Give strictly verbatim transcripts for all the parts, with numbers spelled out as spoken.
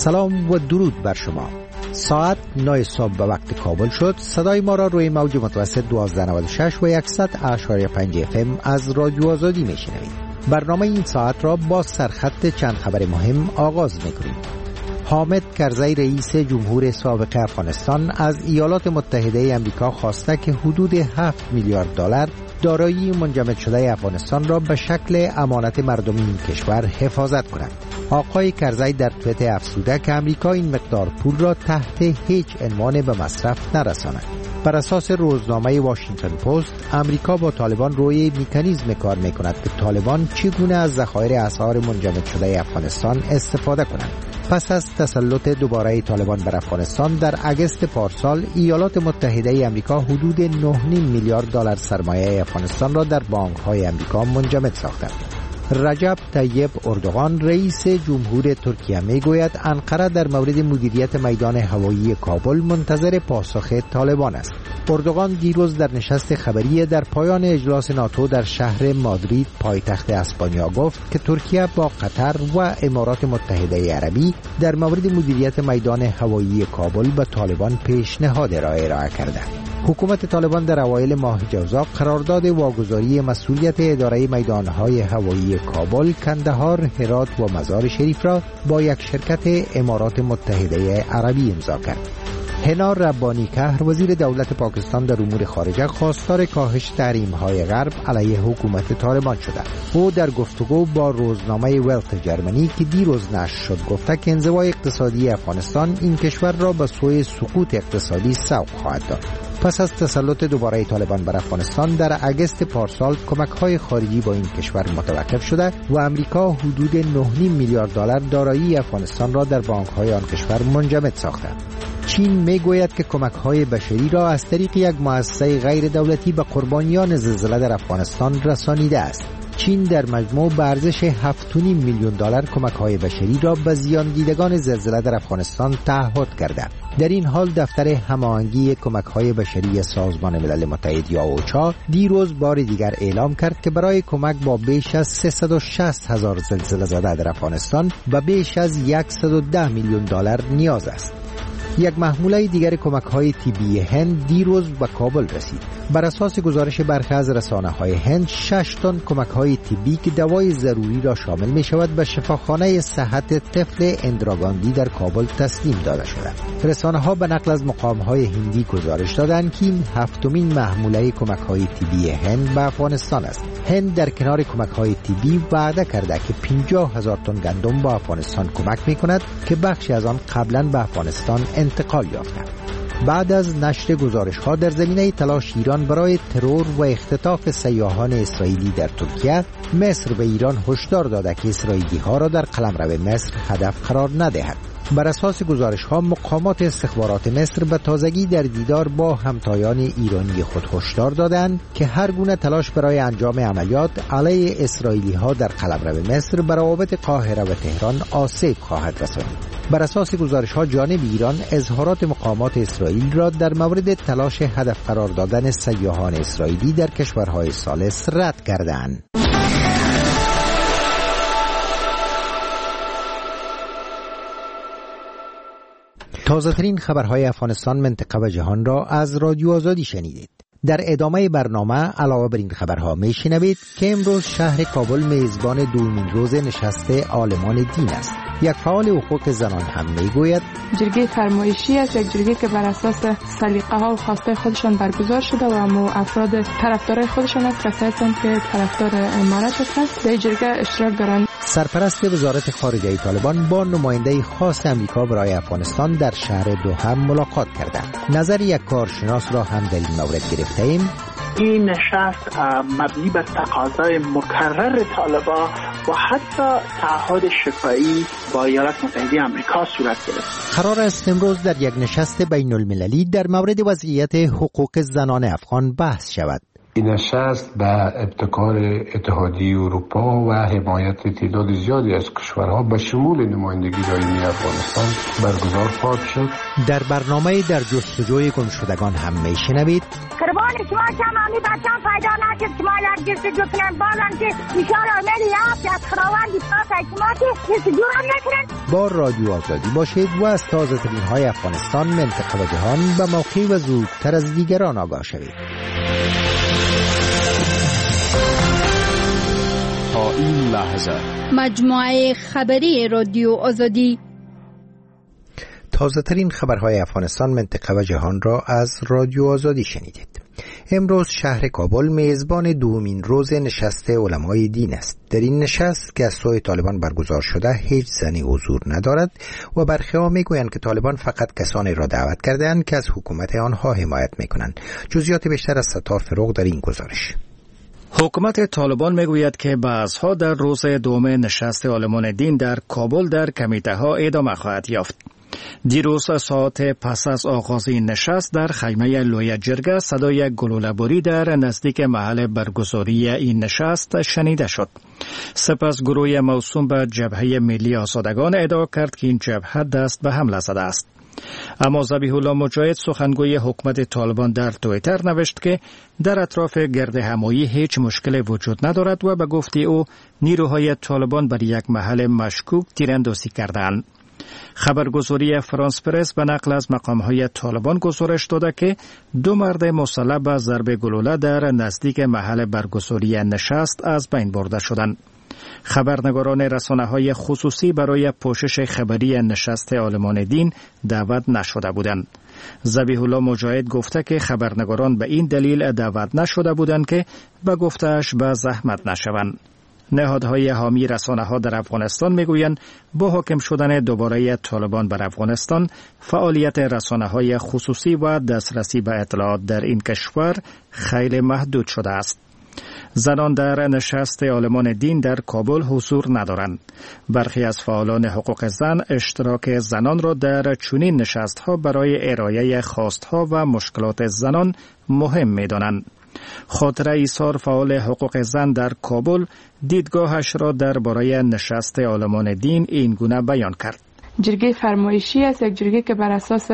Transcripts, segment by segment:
سلام و درود بر شما. ساعت نه صبح به وقت کابل شد. صدای ما را روی موج متوسط دوازده نود و شش و صد اشاری پنج اف ام از رادیو آزادی میشنوید. برنامه این ساعت را با سرخط چند خبر مهم آغاز میکنیم. حامد کرزی رئیس جمهور سابق افغانستان از ایالات متحده آمریکا خواسته که حدود هفت میلیارد دلار دارایی منجمد شده افغانستان را به شکل امانت مردمی این کشور حفاظت کند. آقای کرزی در توییت افزوده که آمریکا این مقدار پول را تحت هیچ عنوان به مصرف نرساند. بر اساس روزنامه واشنگتن پست، آمریکا با طالبان روی مکانیزم کار می‌کند که طالبان چگونه از ذخایر اسعار منجمد شده افغانستان استفاده کنند. پس از تسلط دوباره طالبان بر افغانستان در اگست پارسال، ایالات متحده آمریکا حدود نه و نیم میلیارد دلار سرمایه افغانستان را در بانک‌های آمریکا منجمد ساختند. رجب طیب اردوغان رئیس جمهور ترکیه میگوید انقره در مورد مدیریت میدان هوایی کابل منتظر پاسخ طالبان است. اردوغان دیروز در نشست خبری در پایان اجلاس ناتو در شهر مادرید پایتخت اسپانیا گفت که ترکیه با قطر و امارات متحده عربی در مورد مدیریت میدان هوایی کابل به طالبان پیشنهاد را ارائه کرده. حکومت طالبان در اوایل ماه جوزا قرارداد واگذاری مسئولیت اداره میدانهای هوایی کابل، کندهار، هرات و مزار شریف را با یک شرکت امارات متحده عربی امضا کرد. هنا ربانی کهر وزیر دولت پاکستان در امور خارجه خواستار کاهش تحریم‌های غرب علیه حکومت طالبان شده. او در گفتگو با روزنامه ولت جرمنی که دیروز نشر شد گفته که انزوای اقتصادی افغانستان این کشور را به سوی سقوط اقتصادی سوق خواهد داد. پس از تسلط دوباره طالبان بر افغانستان در اگست پارسال، کمک‌های خارجی با این کشور متوقف شده و امریکا حدود نه و نیم میلیارد دلار دارایی افغانستان را در بانک‌های آن کشور منجمد ساخته. چین میگوید که کمک‌های بشری را از طریق یک مؤسسه غیر دولتی به قربانیان زلزله در افغانستان رسانیده است. چین در مجموع به ارزش هفت و نیم میلیون دلار کمک‌های بشری را به زیان دیدگان زلزله در افغانستان تعهد کرده. در این حال دفتر هماهنگی کمک‌های بشری سازمان ملل متحد یا اوچا دیروز بار دیگر اعلام کرد که برای کمک با بیش از سیصد و شصت هزار زلزله زده در افغانستان به بیش از صد و ده میلیون دلار نیاز است. یک محموله دیگر کمک‌های طبی هند دیروز به کابل رسید. بر اساس گزارش برخی از رسانه‌های هند، شش تن کمک‌های طبی که دوای ضروری را شامل می‌شود به شفاخانه صحت طفل اندراگاندی در کابل تسلیم داده شده. رسانه‌ها به نقل از مقام‌های هندی گزارش دادند که این هفتمین محموله کمک‌های طبی هند به افغانستان است. هند در کنار کمک‌های طبی وعده کرده که پنجاه هزار تن گندم به افغانستان کمک می‌کند که بخشی از آن قبلاً به افغانستان انتقال یافته. بعد از نشر گزارش‌ها در زمینه تلاش ایران برای ترور و اختطاف سیاحان اسرائیلی در ترکیه، مصر به ایران هشدار داده که اسرائیلی‌ها را در قلمرو مصر هدف قرار ندهد. بر اساس گزارش‌ها، مقامات استخبارات مصر به تازگی در دیدار با همتایان ایرانی خود هشدار دادند که هر گونه تلاش برای انجام عملیات علیه اسرائیلی‌ها در قلمرو مصر به روابط قاهره و تهران آسیب خواهد رساند. بر اساس گزارش‌ها، جانب ایران اظهارات مقامات اسرائیل را در مورد تلاش هدف قرار دادن سیاحان اسرائیلی در کشورهای ثالث رد کردند. تازه‌ترین خبرهای افغانستان، منطقه و جهان را از رادیو آزادی شنیدید. در ادامه برنامه علاوه بر این خبرها میشنوید که امروز شهر کابل میزبان دومین روز نشست عالمان دین است. یک فعال حقوق زنان هم میگوید جرگه فرمایشی است، یک جرگه که بر اساس سلیقه ها و خواسته خودشان برگزار شده و اما افراد طرفدار خودشان است، کسایی هستند که طرفدار امارات هستند در جرگه اشتراک دارند. سرپرست وزارت خارجه طالبان با نماینده خاص امریکا برای افغانستان در شهر دوحه ملاقات کردند. نظر یک کارشناس را هم در این مورد گرفتیم. این نشست مبنی بر تقاضای مکرر طالبان و حتی تعهد شفاهی با ایالات متحده آمریکا صورت گرفت. قرار است امروز در یک نشست بین المللی در مورد وضعیت حقوق زنان افغان بحث شود. این نشست به ابتکار اتحادیه اروپا و حمایت تعداد زیادی از کشورها به شمول نمایندگی دائمی افغانستان برگزار خواهد شد. در برنامه در جستجوی گمشدگان هم میشنوید قربان شما تمامی بچه‌ها پیدا نشد که مالا جستجو کنن بالان که ایشان را میلی یافت از خداوندی پاک شما که جستجو هم نکنن. با رادیو آزادی باشید و از تازه ترین های افغانستان، منطقه و جهان به موقع و زودتر از دیگران آگاه شوید. تا این لحظه مجموعه خبری رادیو آزادی، تازه ترین خبرهای افغانستان، منطقه و جهان را از رادیو آزادی شنیدید. امروز شهر کابل میزبان دومین روز نشست علمای دین است. در این نشست که از سوی طالبان برگزار شده هیچ زنی حضور ندارد و برخی‌ها میگویند که طالبان فقط کسانی را دعوت کرده‌اند که از حکومت آنها حمایت میکنند. جزئیات بیشتر از ستار فروغ در این گزارش. حکومت طالبان میگوید که بحث‌ها در روز دوم نشست علمان دین در کابل در کمیته‌ها ادامه خواهد یافت. دیروز ساعت پس از آغاز این نشست در خیمه لوی جرگه صدای گلوله‌باری در نزدیک محل برگزاری این نشست شنیده شد. سپس گروه موسوم به جبهه ملی آزادگان ادعا کرد که این جبهه دست به حمله زده است. اما ذبیح الله مجاهد سخنگوی حکومت طالبان در توییتر نوشت که در اطراف گرد همایی هیچ مشکل وجود ندارد و به گفته او نیروهای طالبان بر یک محل مشکوک تیراندازی کردند. خبرگزاری فرانس پرس به نقل از مقامهای طالبان گزارش داده که دو مرد مسلح به ضرب گلوله در نزدیک محل برگزاری نشست از بین برده شدند. خبرنگاران رسانه‌های خصوصی برای پوشش خبری نشست علمان دین دعوت نشده بودند. ذبیح الله مجاهد گفته که خبرنگاران به این دلیل دعوت نشده بودند که به گفته‌اش به زحمت نشوند. نهادهای حامی رسانه‌ها در افغانستان میگویند با حاکم شدن دوباره طالبان بر افغانستان فعالیت رسانه‌های خصوصی و دسترسی به اطلاعات در این کشور خیلی محدود شده است. زنان در نشست علمان دین در کابل حضور ندارند. برخی از فعالان حقوق زن اشتراک زنان را در چنین نشست‌ها برای ارائه خواست‌ها و مشکلات زنان مهم می‌دانند. خاطره ایثار فعال حقوق زن در کابل دیدگاهش را درباره نشست علمان دین این گونه بیان کرد. جرگه فرمایشی است، یک جرگه که بر اساس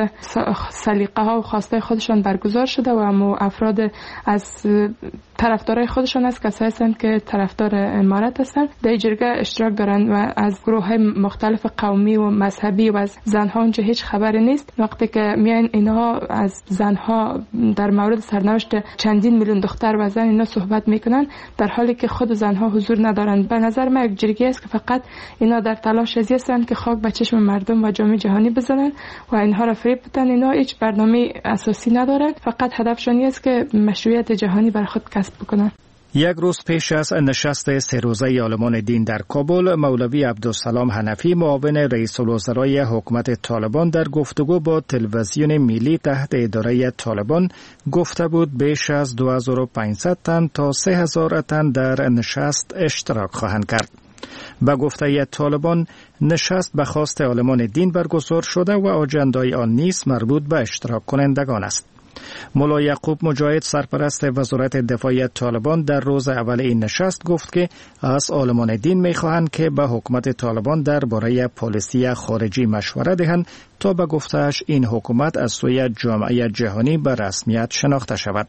سلیقه ها و خواسته خودشان برگزار شده و اما افراد از طرفدارای خودشان است، کسایی هستند که طرفدار امارت هستند، در جرگه اشتراک دارند و از گروه های مختلف قومی و مذهبی و از زنها اونجا هیچ خبری نیست. وقتی که میان اینها از زنها در مورد سرنوشت چندین میلیون دختر و زن اینا صحبت میکنن، در حالی که خود زنها حضور ندارند. به نظر من یک جرگه است که فقط اینا در تلاش ازی هستند که خاک به چشم مردم و جامعه جهانی بزنن و اینها را فریب بدن. اینا هیچ برنامه اساسی ندارند، فقط هدفشون است که مشروعیت جهانی بر خود کسب بکنن. یک روز پیش از نشست سه روزه علمان دین در کابل، مولوی عبدالسلام حنفی معاون رئیس الوزرای حکومت طالبان در گفتگو با تلویزیون ملی تحت اداره طالبان گفته بود بیش از دو هزار و پانصد تن تا سه هزار تن در نشست اشتراک خواهند کرد. به گفته طالبان نشست به خواست علمان دین برگزار شده و آجندای آن نیز مربوط به اشتراک کنندگان است. مولا یعقوب مجاهد سرپرست وزارت دفاع طالبان در روز اول این نشست گفت که از علمان دین می‌خواهند که به حکومت طالبان درباره پالیسی خارجی مشوره دهند تا به گفته‌اش این حکومت از سوی جامعه جهانی به رسمیت شناخته شود.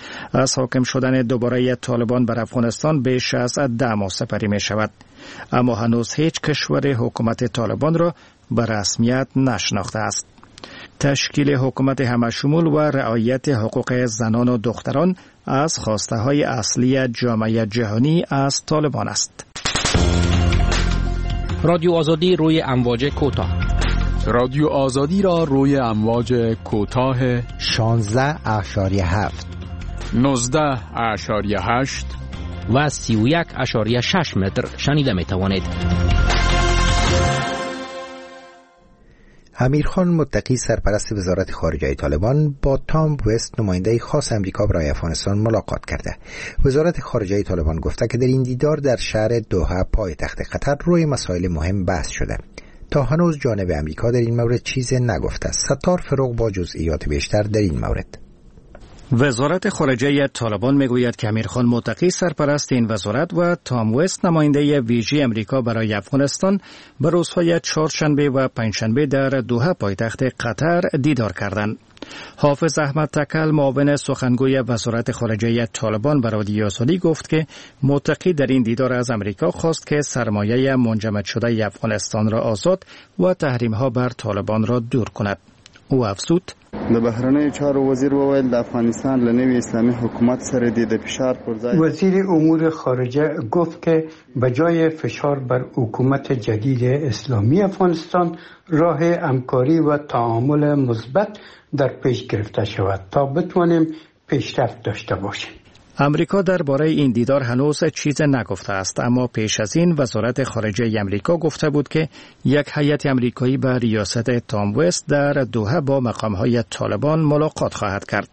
از حاکم شدن دوباره طالبان بر افغانستان بیش از ده ماه سپری می شود، اما هنوز هیچ کشور حکومت طالبان را به رسمیت نشناخته است. تشکیل حکومت همشمول و رعایت حقوق زنان و دختران از خواسته های اصلی جامعه جهانی از طالبان است. رادیو آزادی روی امواج کوتاه. رادیو آزادی را روی امواج کوتاه شانزده اشاریه هفت، نوزده اشاریه هشت و سی و یک اشاریه شش متر شنیده می توانید. امیرخان متقی سرپرست وزارت خارجه طالبان با تام وست نماینده خاص امریکا برای افغانستان ملاقات کرده. وزارت خارجه طالبان گفته که در این دیدار در شهر دوحه پایتخت قطر روی مسائل مهم بحث شده. تا هنوز جانب امریکا در این مورد چیزی نگفته است. ستار فروغ با جزئیات بیشتر در این مورد. وزارت خارجه طالبان میگوید که امیرخان متقی سرپرست این وزارت و تام وست نماینده ویژه امریکا برای افغانستان به روزهای چهارشنبه و پنجشنبه در دوحه پایتخت قطر دیدار کردند. حافظ احمد تکل معاون سخنگوی وزارت خارجه طالبان به رادیو آزادی گفت که متقی در این دیدار از امریکا خواست که سرمایه منجمد شده افغانستان را آزاد و تحریم‌ها بر طالبان را دور کند. او افزود: د بهرنیو چارو وزیر وویل د افغانستان له نوي اسلامي حکومت سره د فشار پر ځای. وزیر امور خارجه گفت که به جای فشار بر حکومت جدید اسلامی افغانستان راه همکاری و تعامل مثبت در پیش گرفته شود تا بتوانیم پیشرفت داشته باشیم. امریکا درباره این دیدار هنوز چیز نگفته است، اما پیش از این وزارت خارجه امریکا گفته بود که یک هیئت امریکایی به ریاست تام وست در دوحه با مقام‌های طالبان ملاقات خواهد کرد.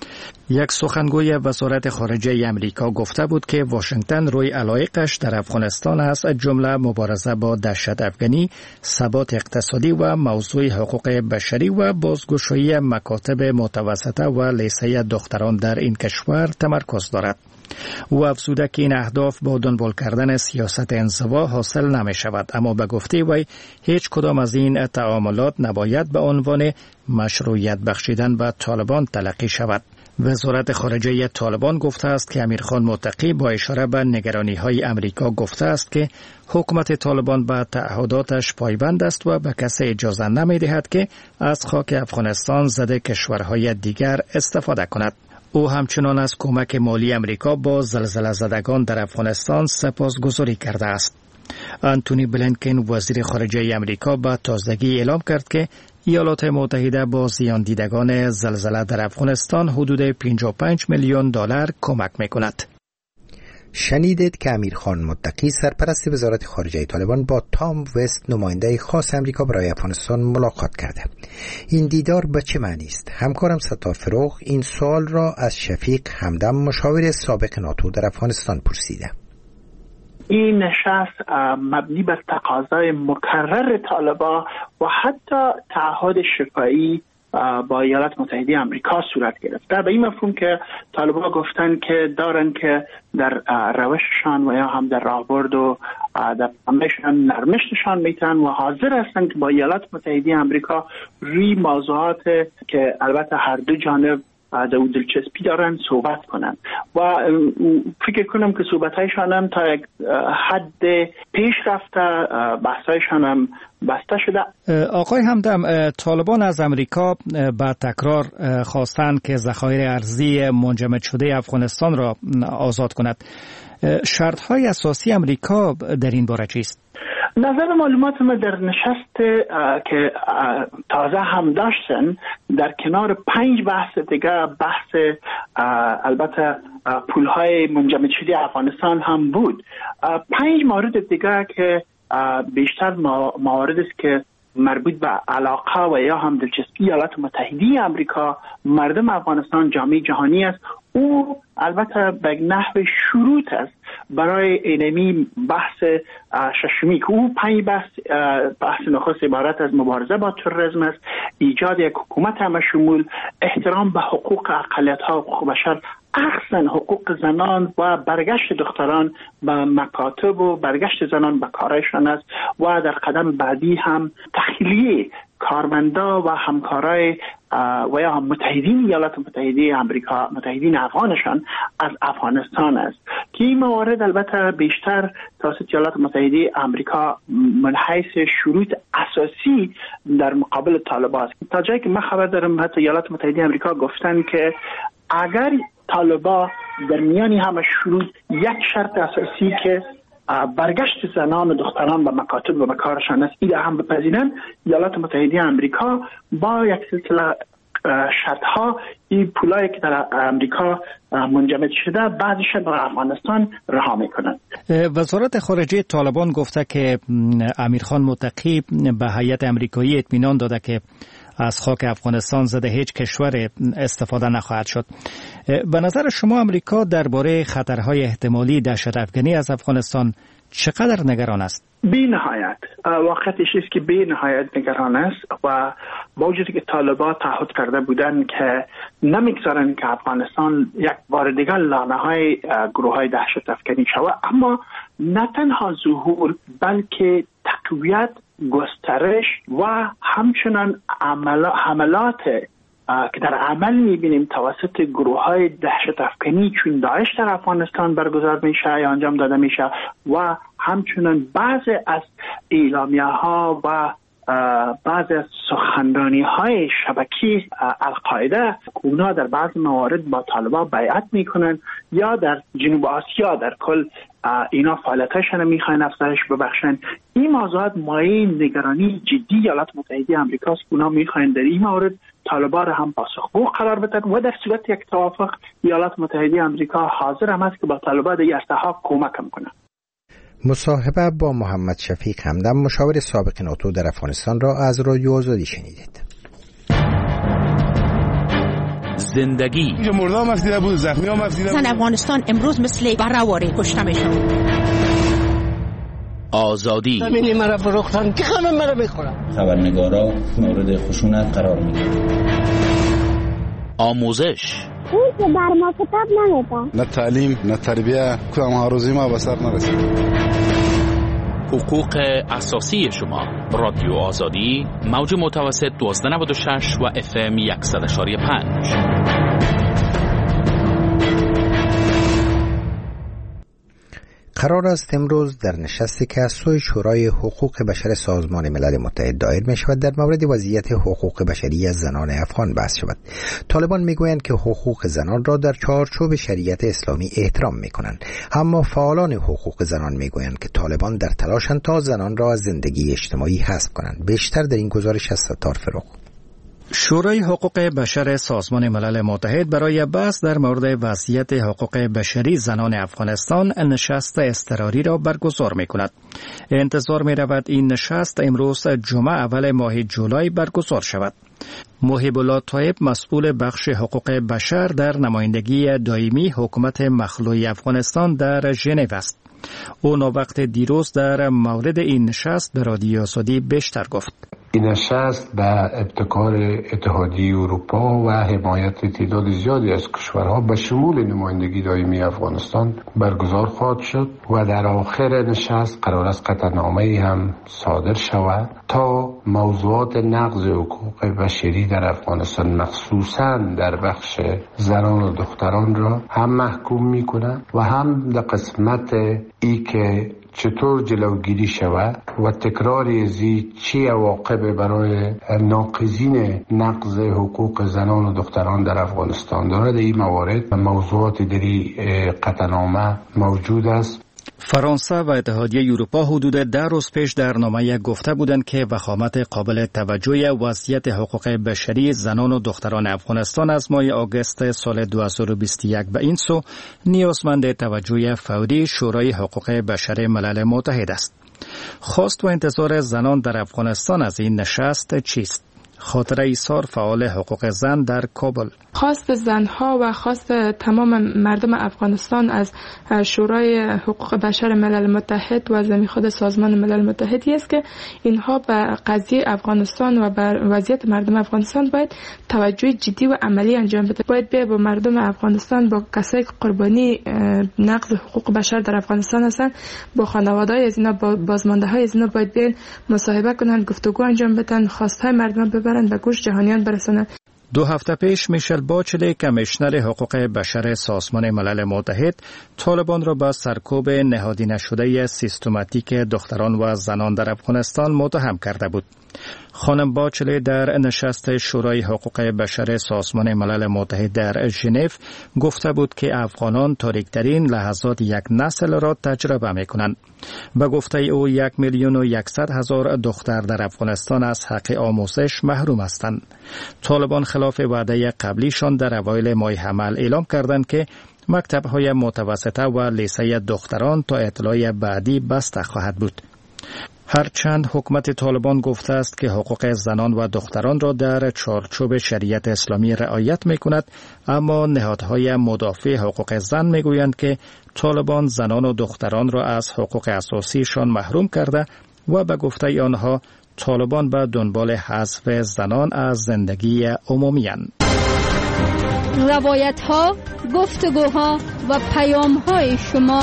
یک سخنگوی وزارت خارجه امریکا گفته بود که واشنگتن روی علایقش در افغانستان است، جمله مبارزه با دهشت افغانی، ثبات اقتصادی و موضوع حقوق بشری و بازگشایی مکاتب متوسطه و لیسه دختران در این کشور تمرکز دارد. او افزوده که این اهداف با دنبال کردن سیاست انزوا حاصل نمی شود، اما به گفته وی هیچ کدام از این تعاملات نباید به عنوان مشروعیت بخشیدن به طالبان تلقی شود. وزارت خارجه طالبان گفته است که امیرخان متقی با اشاره به نگرانی‌های امریکا گفته است که حکومت طالبان به تعهداتش پایبند است و به کسی اجازه نمی‌دهد که از خاک افغانستان ضد کشورهای دیگر استفاده کند. او همچنان از کمک مالی امریکا با زلزله زدگان در افغانستان سپاسگزاری کرده است. آنتونی بلینکن وزیر خارجه امریکا به تازگی اعلام کرد که ایالات متحده با زیان دیدگان زلزله در افغانستان حدود پنجاه و پنج میلیون دلار کمک میکند. شنیدید که امیرخان متقی سرپرست وزارت خارجه طالبان با تام وست نماینده خاص امریکا برای افغانستان ملاقات کرده. این دیدار به چه معنی است؟ همکارم ستار فروغ این سوال را از شفیق همدم مشاور سابق ناتو در افغانستان پرسیده. این نشست مبنی بر تقاضای مکرر طالبان و حتی تعهد شفاهی با ایالات متحده آمریکا صورت گرفته، به این مفهوم که طالبان گفتن که دارن که در روششان و یا هم در راهبرد و در عملشان نرمشتشان میتن و حاضر هستن که با ایالات متحده آمریکا روی موضوعات که البته هر دو جانب در دلچسپی دارن صحبت کنن و فکر کنم که صحبتایشان هم تا یک حد پیش رفته، بحثایشان هم بسته شده. آقای همدم، طالبان از امریکا با تکرار خواستند که ذخایر ارزی منجمد شده افغانستان را آزاد کند. شرط‌های اساسی امریکا در این باره چیست؟ نظر معلومات ما در نشست که تازه هم داشتن در کنار پنج بحث دیگه، بحث البته پولهای منجمد شده افغانستان هم بود. پنج مورد دیگه که بیشتر موارد است که مربوط به علاقه و یا هم دلچسپی ایالات متحده آمریکا مردم افغانستان جامعه جهانی است. او البته به نحو شروط است برای اینمی بحث ششمی که او پنج بحث بحث نخست عبارت از مبارزه با تروریسم است، ایجاد یک حکومت همشمول، احترام به حقوق اقلیت‌ها و حقوق بشر، اخصاً حقوق زنان و برگشت دختران به مکاتب و برگشت زنان به کارایشان است و در قدم بعدی هم تخلیه کارمندا و همکارای و یا هم متحدین ایالات متحده آمریکا، متحدین افغانشان از افغانستان است که این موارد البته بیشتر توسط ایالات متحده آمریکا من حیث شروط اساسی در مقابل طالبان است. تا جایی که من خبر دارم حتی ایالات متحده آمریکا گفتن که اگر طالبان در میانی همه شروط یک شرط اساسی که برگشت زنان و دختران به مکاتب و به کارشان است ایده هم بپذیرند، ایالات متحده آمریکا با یک سلسله شرطها این پولایی که در امریکا منجمد شده بعضیش به افغانستان رها میکنند. وزارت خارجه طالبان گفته که امیرخان متقی به هیئت امریکایی اطمینان داده که از خاک افغانستان ضد هیچ کشور استفاده نخواهد شد. به نظر شما امریکا درباره خطرهای احتمالی دهشت افغانی از افغانستان چقدر نگران است؟ بی نهایت. واقعیتش است که بی نهایت نگران است و با وجودی که طالبان تعهد کرده بودند که نمیگذارند که افغانستان یک بار دیگر لانه‌های گروه‌های دهشت افغانی شود، اما نه تنها ظهور بلکه تقویت، گسترش و همچنان حملات که در عمل میبینیم توسط گروه های دهشت افکنی چون داعش در افغانستان برگزار میشه یا انجام داده میشه و همچنین بعضی از اعلامیه ها و بعضی از سخنرانی های شبکی القاعده اونا در بعض موارد با طالبان بیعت میکنن یا در جنوب آسیا در کل اینا فعالیتاشون میخواین افزایش ببخشن. این موضوعات مایه نگرانی جدی ایالات متحده آمریکا است. اونا میخواین در این مورد طالبان را هم پاسخگو قرار بدن و در صورت یک توافق ایالات متحده آمریکا حاضر هم است که با طالبان در ارتحاق کمک کنه. مصاحبه با محمد شفیق همدم مشاور سابق ناتو در افغانستان را از رادیو آزادی شنیدید. زندگی اینجا مردا هم افدیده بود، زخمی هم افدیده بود. افغانستان امروز مثل برهواری کشته میشون. آزادی زمینی مرا فروختن که خانم مرا بخورم. خبرنگارا مورد خشونت قرار میگیرن. آموزش اون که بر ما کتاب نمیده. نه تعلیم نه تربیه کدام ها روزی ما به سر نرسید. حقوق اساسی شما. رادیو آزادی موج متوسط دوازده نود و شش و اف ام صد و پنج. قرار است امروز در نشستی که از سوی شورای حقوق بشر سازمان ملل متحد دایر می شود در مورد وضعیت حقوق بشری از زنان افغان بحث شود. طالبان می گویند که حقوق زنان را در چارچوب شریعت اسلامی احترام می کنند، اما فعالان حقوق زنان می گویند که طالبان در تلاشند تا زنان را از زندگی اجتماعی حذف کنند. بیشتر در این گزارش از ستار فروغ. شورای حقوق بشر سازمان ملل متحد برای بحث در مورد وضعیت حقوق بشری زنان افغانستان نشست اضطراری را برگزار می کند. انتظار می رود این نشست امروز جمعه اول ماه جولای برگزار شود. محب الله طایب مسئول بخش حقوق بشر در نمایندگی دائمی حکومت مخلوع افغانستان در ژنو است. او وقت دیروز در مورد این نشست به رادیو آزادی بیشتر گفت. این نشست به ابتکار اتحادیه اروپا و حمایت تعداد زیادی از کشورها به شمول نمایندگی دائمی افغانستان برگزار خواهد شد و در آخر نشست قرار است قطعنامه‌ای هم صادر شود تا موضوعات نقض حقوق بشری در افغانستان مخصوصاً در بخش زنان و دختران را هم محکوم می‌کند و هم در قسمت ای که چطور جلوگیری شود و تکراری ازی چی عواقب برای ناقضین نقض حقوق زنان و دختران در افغانستان دارد. این موارد موضوعات دری قطعنامه موجود است. فرانسه و اتحادیه اروپا حدود ده روز پیش در نامه گفته بودند که وخامت قابل توجه وضعیت حقوق بشری زنان و دختران افغانستان از ماه آگوست سال دو هزار و بیست و یک به این سو نیازمند توجه فوری شورای حقوق بشر ملل متحد است. خواست و انتظار زنان در افغانستان از این نشست چیست؟ خاطره ایثار فعال حقوق زن در کابل. خواست زنها و خواست تمام مردم افغانستان از شورای حقوق بشر ملل متحد و ضمن خود سازمان ملل متحدی است که اینها به قضیه افغانستان و بر وضعیت مردم افغانستان باید توجه جدی و عملی انجام بده. باید به با مردم افغانستان، با کسایی که قربانی نقض حقوق بشر در افغانستان هستند، با خانواده‌های از اینا، با بازمانده‌های از اینا باید بیان مصاحبه کنند، گفتگو انجام بدن، خواست‌های مردم ببرند به گوش جهانیان برسانند. دو هفته پیش میشل باچلی کمیشنر حقوق بشر سازمان ملل متحد طالبان را با سرکوب نهادی نشده سیستماتیک دختران و زنان در افغانستان متهم کرده بود. خانم باچلی در نشست شورای حقوق بشر سازمان ملل متحد در ژنو گفته بود که افغانان تاریک‌ترین لحظات یک نسل را تجربه می‌کنند. به گفته او یک میلیون و یکصد هزار دختر در افغانستان از حق آموزش محروم هستند. طالبان خلاف وعده قبلیشان در اوایل ماه حمل اعلام کردند که مکتب‌های متوسطه و لیسه دختران تا اطلاع بعدی بسته خواهد بود. هرچند حکومت طالبان گفته است که حقوق زنان و دختران را در چارچوب شریعت اسلامی رعایت می‌کند، اما نهادهای مدافع حقوق زن می‌گویند که طالبان زنان و دختران را از حقوق اساسیشان محروم کرده و به گفته آنها طالبان به دنبال حذف زنان از زندگی عمومی‌اند. روایت‌ها، گفتگوها و پیام‌های شما.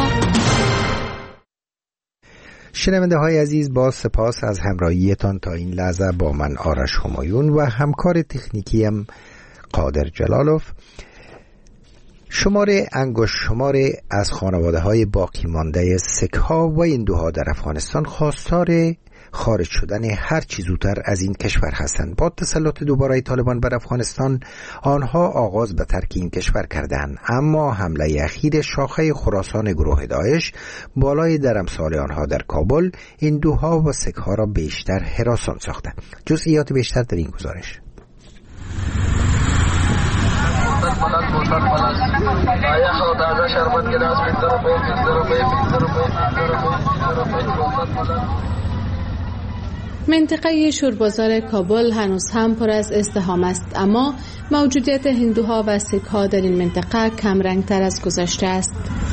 شنونده های عزیز، با سپاس از همراهیتان تا این لحظه با من آرش همایون و همکار تکنیکیم قادر جلالوف شمار انگشت شمار از خانواده های باقی مانده سیک ها و هندوها در افغانستان خواستار خارج شدن هر چی زودتر از این کشور هستند. با تسلط دوباره طالبان بر افغانستان آنها آغاز به ترک این کشور کردند، اما حمله اخیر شاخه خراسان گروه داعش بالای درمسال آنها در کابل هندوها و سیک ها را بیشتر هراسان ساخته. جزئیات بیشتر در این گزارش. منطقه شوربازار کابل هنوز هم پر از ازدحام است، اما موجودیت هندوها و سیک ها در این منطقه کم رنگ تر از گذشته است.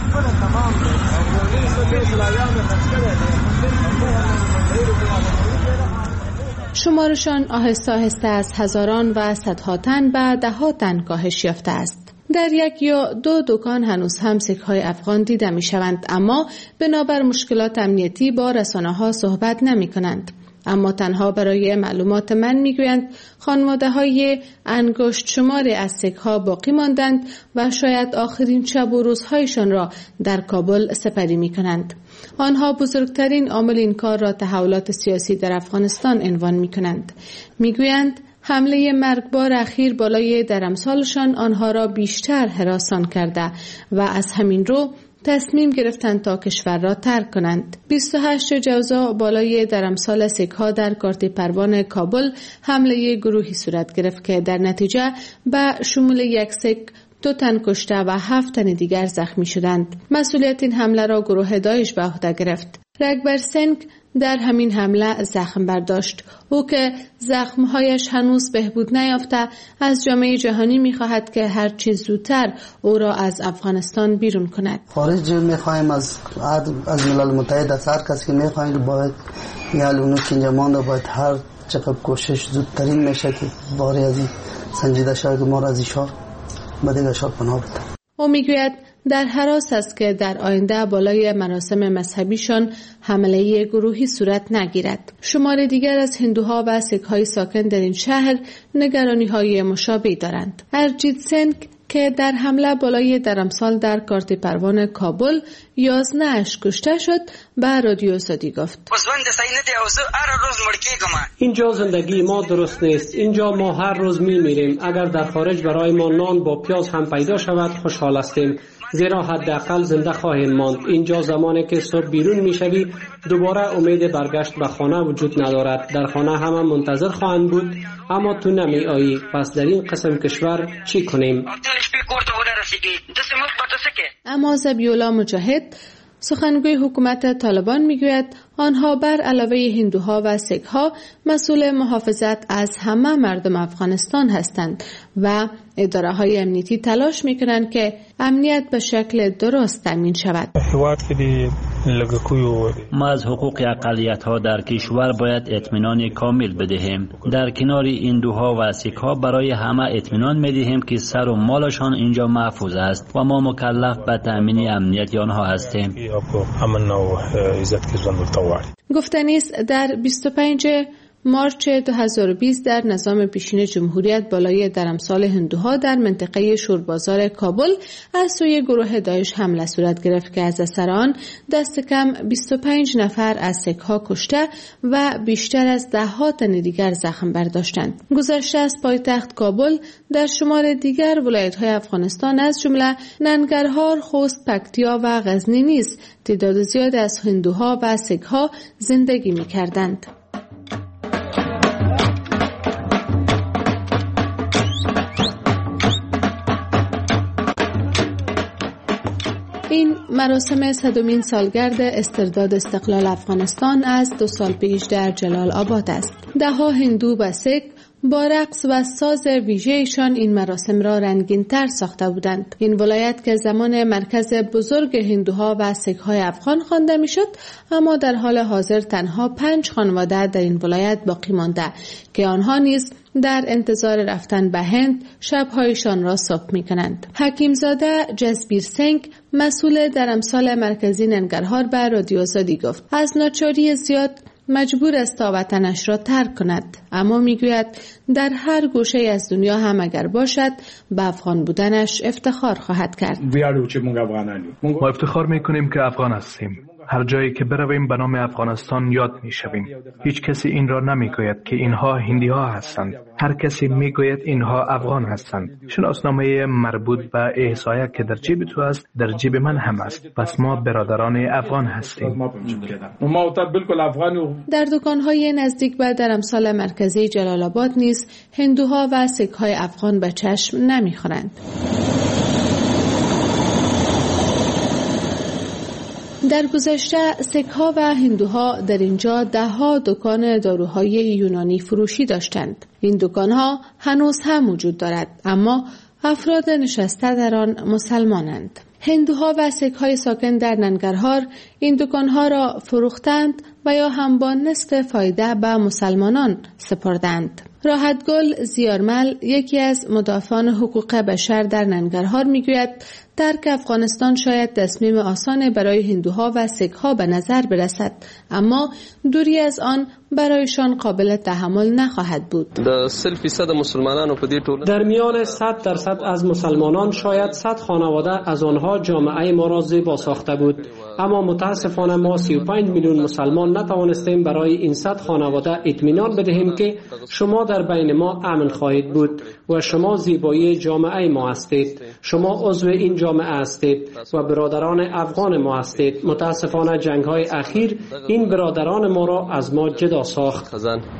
شمارشان آهسته آهسته از هزاران و صدها تن به ده ها تن کاهش یافته است. در یک یا دو دکان هنوز هم سیک های افغان دیده می شوند، اما بنابر مشکلات امنیتی با رسانه ها صحبت نمی کنند. اما تنها برای معلومات من میگویند خانواده های انگشت شمار از سیک ها باقی ماندند و شاید آخرین شب و روزهایشان را در کابل سپری می کنند. آنها بزرگترین عامل این کار را تحولات سیاسی در افغانستان عنوان می کنند. می گویند حمله مرگبار اخیر بالای درمسالشان آنها را بیشتر هراسان کرده و از همین رو تصمیم گرفتند تا کشور را ترک کنند. بیست و هشت جوزا بالای درمسال سیک ها در کارت پروان کابل حمله گروهی صورت گرفت که در نتیجه به شمول یک سیک دو تن کشته و هفت تن دیگر زخمی شدند. مسئولیت این حمله را گروه داعش به عهده گرفت. رگبر سنگ در همین حمله زخم برداشت. او که زخمهایش هنوز بهبود نیافته از جامعه جهانی می‌خواهد که هر چیز زودتر او را از افغانستان بیرون کند. خارج می‌خوایم از از ملل متحد از هر کسی که می‌خوایم که باید یالونو که اینجا مانده باید هر چقدر کوشش زودترین میشه که باری از این سنجیده شود که ما را از این شهر به دیگر شهر پناه بده. او میگوید در هراس است که در آینده بالای مراسم مذهبیشان حمله گروهی صورت نگیرد. شمار دیگر از هندوها و سیک های ساکن در این شهر نگرانی های مشابهی دارند. ارجیت سنگ که در حمله بالای درمسال در کارت پروان کابل یازده اش کشته شد به رادیو آزادی گفت اینجا زندگی ما درست نیست. اینجا ما هر روز می میریم. اگر در خارج برای ما نان با پیاز هم پیدا شود خوشحال هستیم، زیرا حداقل زنده خواهیم ماند. اینجا زمانی که صبح بیرون میشوی دوباره امید برگشت به خانه وجود ندارد. در خانه همه منتظر خواهند بود اما تو نمی آیی. پس در این قسم کشور چی کنیم؟ اما ذبیح‌الله مجاهد سخنگوی حکومت طالبان میگوید آنها بر علاوه هندوها و سیک ها مسئول محافظت از همه مردم افغانستان هستند و اداره های امنیتی تلاش میکنند که امنیت به شکل درست تامین شود. ما از حقوق اقلیت ها در کشور باید اطمینان کامل بدهیم. در کنار هندوها و سیک ها برای همه اطمینان میدهیم که سر و مالشان اینجا محفوظ است و ما مکلف به تامین امنیت آنها هستیم. گفتنی است در بیست و پنجم مارچ دو هزار و بیست در نظام پیشین جمهوریت بالای درمسال هندوها در منطقه شوربازار کابل از سوی گروه داعش حمله صورت گرفت که از اثر آن دست کم بیست و پنج نفر از سیک ها کشته و بیشتر از ده ها تن دیگر زخم برداشتند. گذشته از پایتخت کابل در شمار دیگر ولایت های افغانستان از جمله ننگرهار، خوست، پکتیا و غزنی نیز تعداد زیاد از هندوها و سیک ها زندگی می کردند. این مراسم صدمین سالگرد استرداد استقلال افغانستان از دو سال پیش در جلال آباد است. ده ها هندو و سیک با رقص و ساز ویژه‌شان این مراسم را رنگین‌تر ساخته بودند. این ولایت که زمان مرکز بزرگ هندوها و سیک‌های افغان خوانده می‌شد، اما در حال حاضر تنها پنج خانواده در این ولایت باقی مانده که آنها نیز در انتظار رفتن به هند شب‌هایشان را صبح می‌کنند. حکیمزاده جسبیر سنگ مسئول درمسال مرکزی ننگرهار به رادیو آزادی گفت: از ناچاری زیاد مجبور است تا وطنش را ترک کند، اما میگوید در هر گوشه از دنیا هم اگر باشد به افغان بودنش افتخار خواهد کرد. ما افتخار میکنیم که افغان هستیم. هر جایی که برویم به نام افغانستان یاد میشویم. هیچ کسی این را نمیگوید که اینها هندی ها هستند. هر کسی میگوید اینها افغان هستند. شناسنامه مربوط به احصایه که در جیب تو است در جیب من هم است. پس ما برادران افغان هستیم. در دکان‌های نزدیک به درمسال مرکزی جلال آباد نیز هندوها و سیک‌های افغان به چشم نمیخورند. در گذشته سیک‌ها و هندوها در اینجا ده ها دکان داروهای یونانی فروشی داشتند. این دکان‌ها هنوز هم وجود دارد، اما افراد نشسته در آن مسلمانند. هندوها و سیک‌های ساکن در ننگرهار این دکان‌ها را فروختند و یا هم با نصف فایده به مسلمانان سپردند. راحتگل زیارمل، یکی از مدافعان حقوق بشر در ننگرهار، میگوید ترک افغانستان شاید تصمیم آسان برای هندوها و سیک‌ها به نظر برسد، اما دوری از آن برایشان قابل تحمل نخواهد بود. در میان صد درصد از مسلمانان شاید صد خانواده از آنها جامعه ما را زیبا ساخته بود، اما متاسفانه ما سی و پنج میلیون مسلمان نتوانستیم برای این صد خانواده اطمینان بدهیم که شما در بین ما امن خواهید بود و شما زیبایی جامعه ما هستید. شما عضو این جامعه هستید و برادران افغان ما هستید. متاسفانه جنگ های اخیر این برادران ما را از ما جدا ساخت.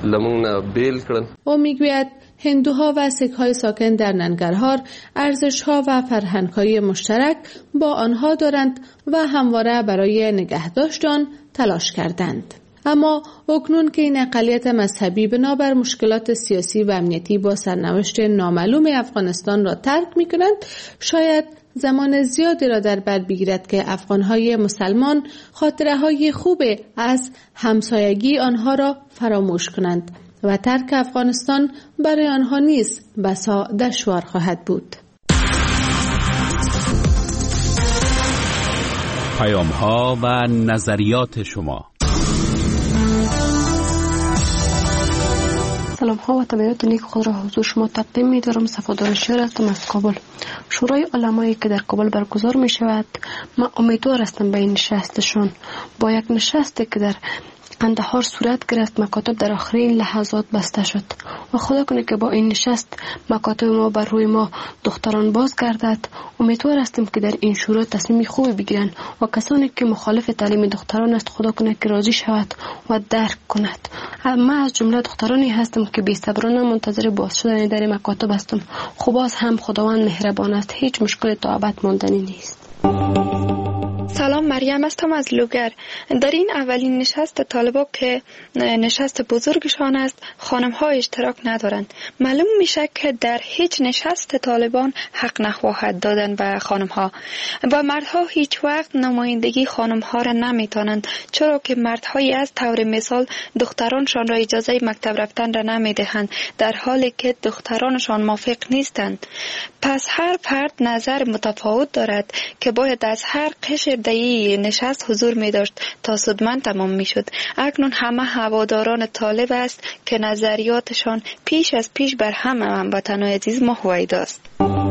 او میگوید هندوها و سیک‌های ساکن در ننگرهار ارزش‌ها و فرهنگ‌های مشترک با آنها دارند و همواره برای نگهداشت آن تلاش کردند. اما اکنون که این اقلیت مذهبی بنابر مشکلات سیاسی و امنیتی با سرنوشت نامعلوم افغانستان را ترک می‌کنند، شاید زمان زیادی را در بر بگیرد که افغان‌های مسلمان خاطره‌های خوب از همسایگی آنها را فراموش کنند و ترک افغانستان برای آنها نیز بسا دشوار خواهد بود. پیام‌ها و نظریات شما. سلام ها و تبریات نیک خود را حضور شما تقدیم می دارم. صفادار شهر هستم از کابل. شورای علمایی که در کابل برگزار می شود، من امیدوار هستم به این نشستشون. با یک نشستی که در قندهار صورت گرفت، مکاتب در آخرین لحظات بسته شد و خدا کنه که با این نشست مکاتب ما بر روی ما دختران باز گردد. امیدوار هستیم که در این شورا تصمیم خوبی بگیرن و کسانی که مخالف تعلیم دختران است خدا کنه که راضی شود و درک کند. من از جمله دخترانی هستم که بی‌صبرانه منتظر باز شدن در مکاتب هستم. خب باز هم خداوند مهربان است، هیچ مشکل تا ابد ماندنی نیست. سلام، مریم هستم از لوگر. در این اولین نشست طالبا که نشست بزرگشان است، خانم ها اشتراک ندارند. معلوم میشه که در هیچ نشست طالبان حق نخواهد دادن به خانم ها. با مردها هیچ وقت نمایندگی خانم ها را نمیتونند، چرا که مردهایی از طور مثال دخترانشان را اجازه مکتب رفتن را نمیدهند، در حالی که دخترانشان موافق نیستند. پس هر فرد نظر متفاوت دارد که باید از هر قشر در نشست حضور می داشت تا سودمند تمام می شد. اکنون همه هواداران طالب است که نظریاتشان پیش از پیش بر همه هموطنان عزیز ما هویدا است.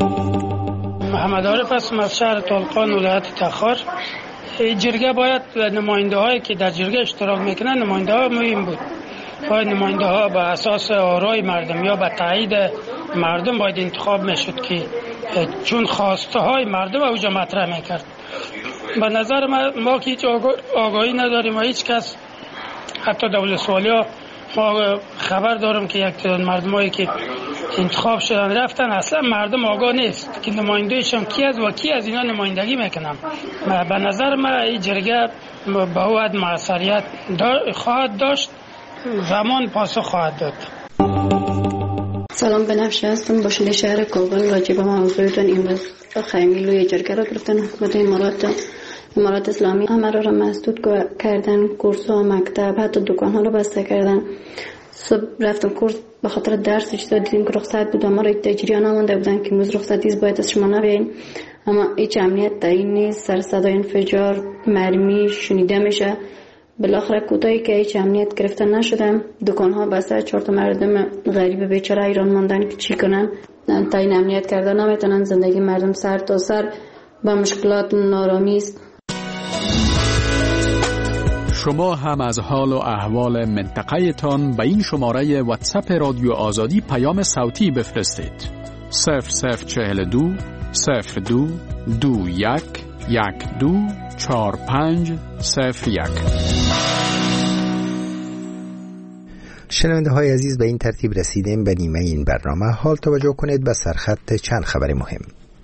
محمد عارف هستم از شهر طالقان ولایت تخار. جرگه باید نماینده هایی که در جرگه اشتراک میکنن نماینده ها مهم بود. باید نماینده ها به اساس آرای مردم یا به تایید مردم باید انتخاب میشد که چون خواسته های مردم اوجا مطرح میکرد. به نظر ما, ما که هیچ آگاهی نداریم و هیچ کس، حتی دولت سوالی ها، ما خبر دارم که یک مردمایی که انتخاب شدن رفتن اصلا مردم آگاه نیست که نمایندهشان کی است و کی از اینا نمایندگی میکنن. به نظر ما این جرگه باید موثریت خواهد داشت، زمان پاسخ خواهد داد. سلام، بنفشه هستم، باشنده شهر کابل. راجع به موضوعتون امروز خیمی لوی جرگه را گرفتن حکومت امارات امارات اسلامی همه را مسدود کردن، کورس ها، مکتب، حتی دکان ها را بسته کردن. صبح رفتم کورس به خاطر درس اجازه دیدیم که رخصت بود، ما را تجریان آمده بودن که امروز رخصتی باید از شما نبیاییم، اما هیچ امنیت تعیین نیست. سر صدای انفجار، مرمی شنیده میشه. بالاخره کوتاهی که هیچ امنیت گرفته نشدم، دکان ها بسته، چهار تا مردم غریب بیچاره ایران ماندن که چی کنن، تا این امنیت کرده نمیتونن. زندگی مردم سر تا سر با مشکلات نارامی است. شما هم از حال و احوال منطقه تان به این شماره واتساپ رادیو آزادی پیام صوتی بفرستید. صفر صفر چهل دو صفر دو دو یک یک دو چهار پنج صفر یک. شنونده های عزیز، به این ترتیب رسیدیم به نیمه این برنامه. حال توجه کنید به سرخط چند خبر مهم.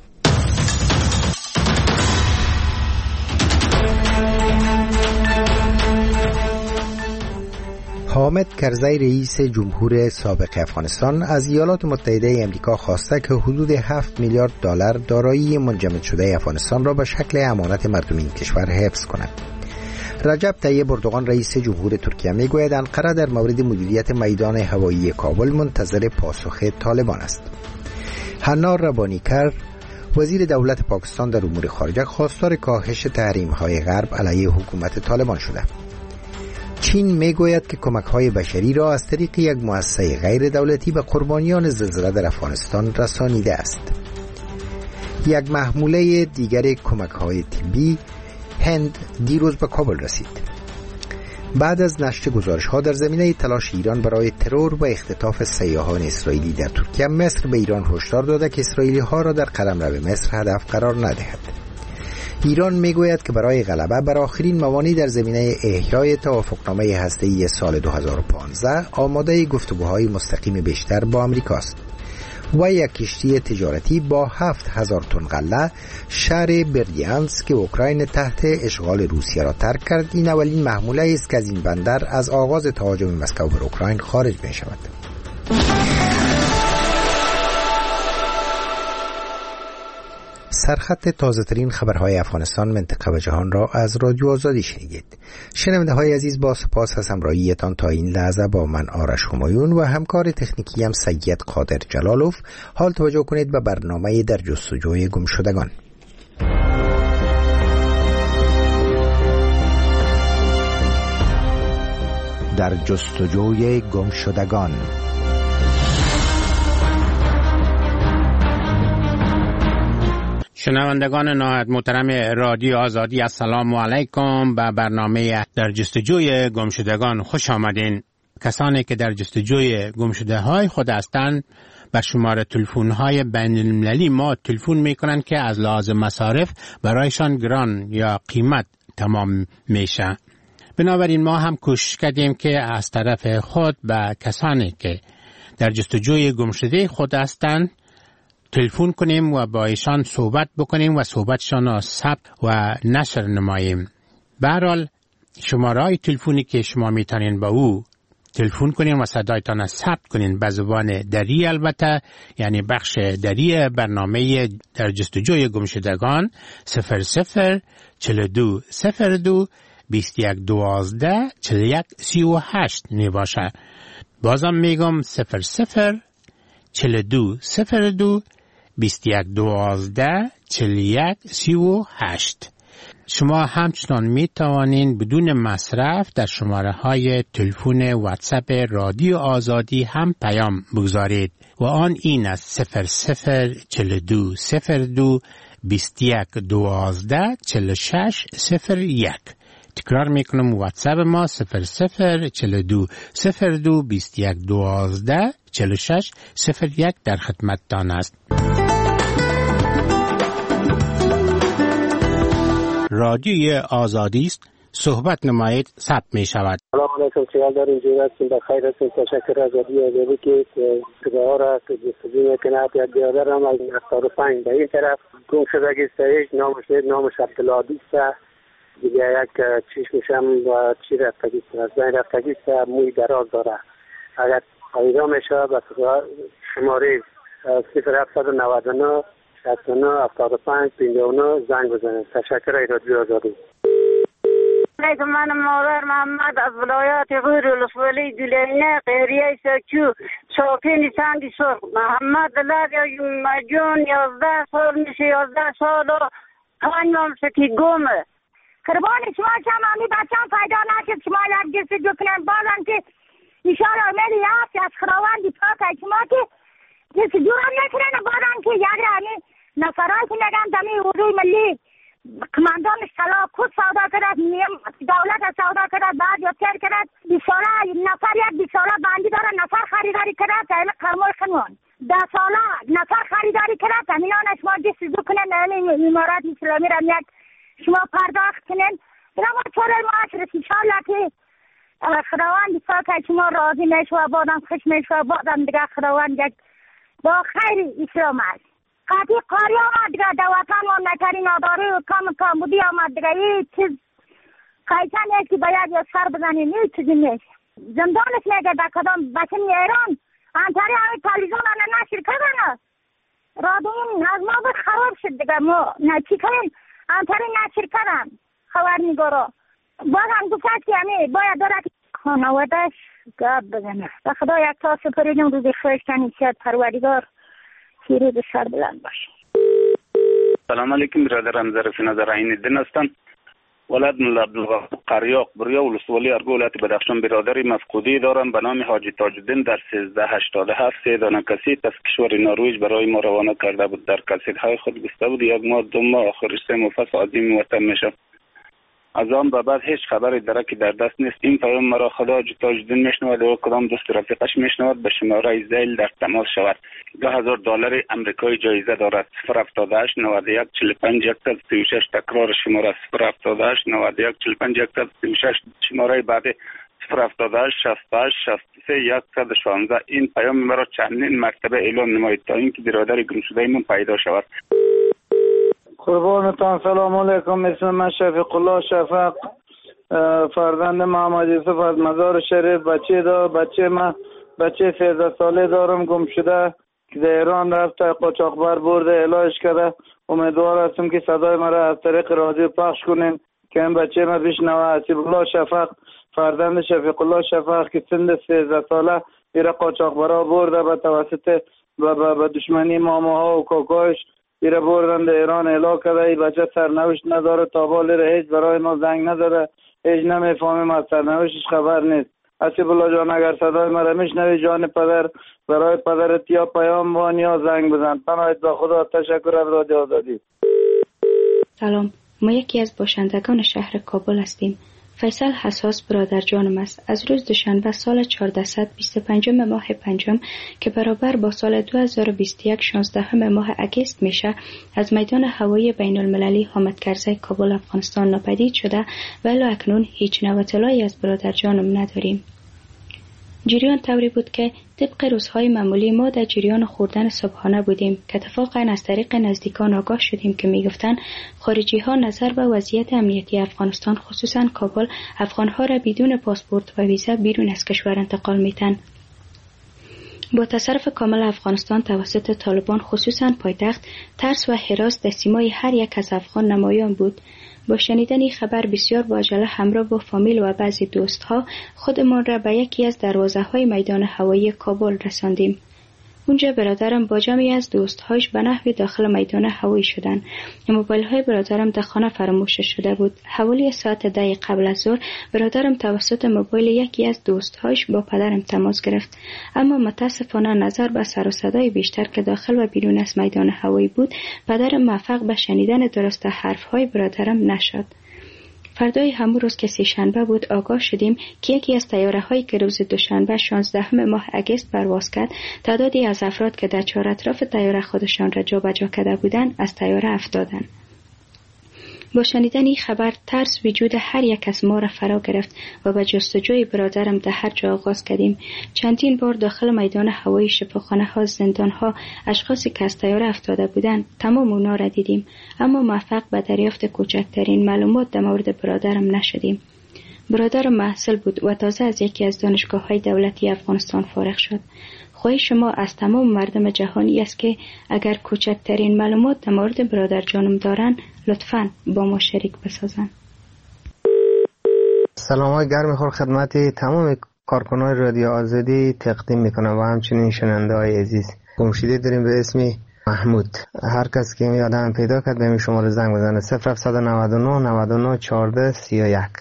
حامد کرزی رئیس جمهور سابق افغانستان از ایالات متحده آمریکا خواسته که حدود هفت میلیارد دلار دارایی منجمد شده افغانستان را به شکل امانت مردم این کشور حفظ کند. رجب طیب اردوغان رئیس جمهور ترکیه میگوید انقره در مورد مدیریت میدان هوایی کابل منتظر پاسخ طالبان است. حنا ربانیکر وزیر دولت پاکستان در امور خارجه خواستار کاهش تحریم‌های غرب علیه حکومت طالبان شده. چین میگوید که کمک‌های بشری را از طریق یک مؤسسه غیر دولتی به قربانیان زلزله در افغانستان رسانیده است. یک محموله دیگر کمک‌های طبی هند دیروز به کابل رسید. بعد از نشر گزارش‌ها در زمینه تلاش ایران برای ترور و اختطاف سیاحان اسرائیلی در ترکیه، مصر به ایران هشدار داده که اسرائیلی‌ها را در قلمرو مصر هدف قرار ندهد. ایران میگوید که برای غلبه بر آخرین موانع در زمینه احیای توافقنامه هسته‌ای سال دو هزار و پانزده آماده گفتگوهای مستقیم بیشتر با آمریکا است. و یک کشتی تجارتی با هفت هزار تن غله شهر بردیانسک که اوکراین تحت اشغال روسیه را ترک کرد. این اولین محموله است که از این بندر از آغاز تهاجم مسکو بر اوکراین خارج می شود. سرخط تازه ترین خبرهای افغانستان، منطقه و جهان را از رادیو آزادی شنیدید. شنونده های عزیز، با سپاس از همراهیتان تا این لحظه با من آرش همایون و همکار تکنیکی هم سید قادر جلالوف. حال توجه کنید به برنامه در جستجوی گمشدگان. در جستجوی گمشدگان. شنوندگان نهایت محترم رادیو آزادی، السلام علیکم. به برنامه در جستجوی گمشدگان خوش آمدین. کسانی که در جستجوی گمشده های خود هستند به شماره تلفن های بین المللی ما تلفن می کنند که از لحاظ مصارف برایشان گران یا قیمت تمام میشه. بنابراین ما هم کوشش کردیم که از طرف خود به کسانی که در جستجوی گمشده خود هستند تلفن کنیم و با ایشان صحبت بکنیم و صحبتشان را ثبت و نشر نماییم. به هر حال شماره‌های تلفنی که شما میتونین با او تلفن کنین و صدایتان را ثبت کنین به زبان دری، البته یعنی بخش دری برنامه در جستجوی گمشدگان صفر صفر چهل و دو صفر دو بیست و یک دوازده چهل و یک سی و هشت می باشه. بازم میگم صفر صفر چهل و دو صفر دو بیست و یک دوازده چهل و یک سی و هشت. شما همچنان می توانین بدون مصرف در شماره های تلفن واتساپ رادیو آزادی هم پیام بگذارید و آن این است صفر صفر چهل و دو صفر دو بیست و یک دوازده چهل و شش صفر یک. تکرار میکنم واتساپ ما صفر صفر چهل و دو صفر دو بیست و یک دوازده چهل و شش صفر یک در خدمتتان است. رادیوی آزادی است، صحبت نمایید، ثبت می شود. سلام علیکم، خیال داریم جیرت سیم بخیر هستیم. تشکر از رادیو آزادی که صداها را که جستجو میکنه. یک بیادر هم از هفتاد و پنج به این طرف گم شدگی است. نامش نامش عبدالعادی است. دیگه یک چشمش هم و چی رفتگی است، از بین رفتگی است، موی دراز داره. اگر پیدا میشه به شماره صفر هفتصد و نود و نه شصت و نه هفتاد و پنج پنجاه و نه زنگ بزنید. تشکر از رادیو آزادی. من مادر محمد از ولایت غور ولسوالی دلینه قهریه سکو ساکن سنگ سرخ. محمد لد جون یازده سال میشه، یازده سال و پنج ماه که گمه قربان شما شما همی بچه هم پیدا نشد شما یک جستجو کنن بازن که ایشان آمدی هست از خداوندی پاک شما که جستجو هم نکنن بازن که یک رمی نفرهای که نگم دمی حضور ملی کماندان سلا خود سودا کرد دولت سودا کرد بعد یا تر کرد بیس ساله نفر یک بیس ساله بندی داره نفر خریداری کرد تایمه قرمای خنوان ده ساله نفر خریداری کرد همینان شما جستجو کنن همین امارات اسلامی را یک شما پرداخت کنن اینا ما چوره معاش رسی انشاءالله که خداوند پاک شما راضی میشه و بادم خوش میشه و بادم دیگه خداوند یک با خیر اسلام است قطعی قاری آمد دیگه دواتان و نکری ناداری و کم کامبودی آمد دیگه یه چیز قیچه نیست که باید یا سر بزنیم یه چیزی نیست زندانش میگه در کدام بچن ایران انتاری همین تالیزان آنه نشر کردن رادوین از ما بود خراب شد دیگه ما نچی کنیم انتاری نشر کردن خبر میگارا باز هم گفت که همین باید داره که خانوادش گاب بزنه و خدا یک تا سپریدیم روزی خوشتنی شد پروردگار روز سر بلند باشه. سلام علیکم برادرم ظرف نظر عین الدین هستم. ولد ملا عبدالغفور قریاق بریا ولسوالی ارگو ولایت بدخشان برادری مفقودی دارم به نام حاجی تاج الدین در سیزده هشتاد و هفت سه دانه کسیت از کشور نروژ برای ما روانه کرده بود. در کسیت‌های خود گفته بود یک ماه دو ماه آخرش سه مفصل عظیم وطن میشه. از آن به بعد هیچ خبری درکی در دست نیست. این پیام مرا خدا حاجی تاج الدین میشنود و کدام دوست رفیقش میشنود به شماره زیل در تماس شود. دو هزار دلار امریکایی جایزه دارد. صفر هفتاد و هشت نود و یک چهل و پنج صد و سی و شش تکرار شماره صفر هفتاد و هشت نود و یک چهل و پنج صد و سی و شش شماره بعد صفر هفتاد و هشت شصت و هشت شصت و سه صد و شانزده. این پیام مرا چندین مرتبه اعلام نمایید تا اینکه برادر گمشده من پیدا شود. قربانتان سلام علیکم. اسم من شفیق الله شفق فرزند محمد یوسف از مزار شریف بچه دا بچه من بچه سیزده ساله دارم گم شده که در ایران رفته قاچاقبر برده علاج کرده. امیدوار هستم که صدای مرا از طریق رادیو پخش کنین که این بچه من بشنوه. حسیب الله شفق فرزند شفیق الله شفق که سن سیزده ساله ایره قاچاقبرها برده به توسط به دشمنی ماماها و کاکایش ایره بردن در ایران اعلام کرده. ای بچه سرنوشت نداره تا بالی هیچ برای ما زنگ نداره هیچ نمیفهمیم از سرنوشتش خبر نیست. حسیب الله جان اگر صدای مرا میشنوی جان پدر برای پدرت یا پیام بان یا زنگ بزن. پناهت به خدا. تشکر از رادیو آزادی. سلام، ما یکی از باشندگان شهر کابل هستیم. فیصل حساس برادر جانم است. از روز دوشنبه سال چهارصد و بیست و پنج ماه پنجم که برابر با سال دو هزار و بیست و یک شانزده ماه اگست میشه از میدان هوایی بین المللی حامد کرزی کابل افغانستان ناپدید شده و الی اکنون هیچ نوع اطلاعی از برادر جانم نداریم. جریان طوری بود که طبق روزهای معمولی ما در جریان خوردن صبحانه بودیم که اتفاقا از طریق نزدیکان آگاه شدیم که میگفتن خارجی ها نظر به وضعیت امنیتی افغانستان خصوصا کابل افغانها را بدون پاسپورت و ویزا بیرون از کشور انتقال میتن. با تصرف کامل افغانستان توسط طالبان خصوصا پایتخت ترس و هراس در سیمای هر یک از افغان نمایان بود. با شنیدن این خبر بسیار با عجله همراه با فامیل و بعضی دوستها خودمان را به یکی از دروازه های میدان هوایی کابل رساندیم. اونجا برادرم با جمعی از دوستهایش به نحوی داخل میدان هوایی شدند. موبایل های برادرم در خانه فراموش شده بود. حوالی ساعت ده قبل از ظهر برادرم توسط موبایل یکی از دوستهایش با پدرم تماس گرفت، اما متاسفانه نظر به سر و صدای بیشتر که داخل و بیرون از میدان هوایی بود پدرم موفق به شنیدن درست حرف های برادرم نشد. فردای همون روز که سه شنبه بود آگاه شدیم که یکی از طیاره هایی که روز دوشنبه شانزدهم ماه اگست پرواز کرد تعدادی از افراد که در چهار اطراف طیاره خودشان را جابجا کرده بودند از طیاره افتادند. با شنیدن این خبر ترس وجود هر یک از ما را فرا گرفت و به جستجوی برادرم در هر جا آغاز کردیم. چندین بار داخل میدان هوایی، شفاخانه ها، زندان ها اشخاصی که از طیاره افتاده بودند تمام اونا را دیدیم، اما موفق به دریافت کوچکترین معلومات در مورد برادرم نشدیم. برادرم محصل بود و تازه از یکی از دانشگاه های دولتی افغانستان فارغ شد. خواهی شما از تمام مردم جهانی است که اگر کوچکترین معلومات در مورد برادر جانم دارن لطفاً با ما شریک بسازن. سلام های گرم خور خدمت تمام کارکنان رادیو آزادی تقدیم میکنم و همچنین شنونده های عزیز. گمشده داریم به اسم محمود. هر کس که می آدم پیدا کرد به این شماره زنگ بزنه صفر هفت نه نه نه نه چهارده سی و یک.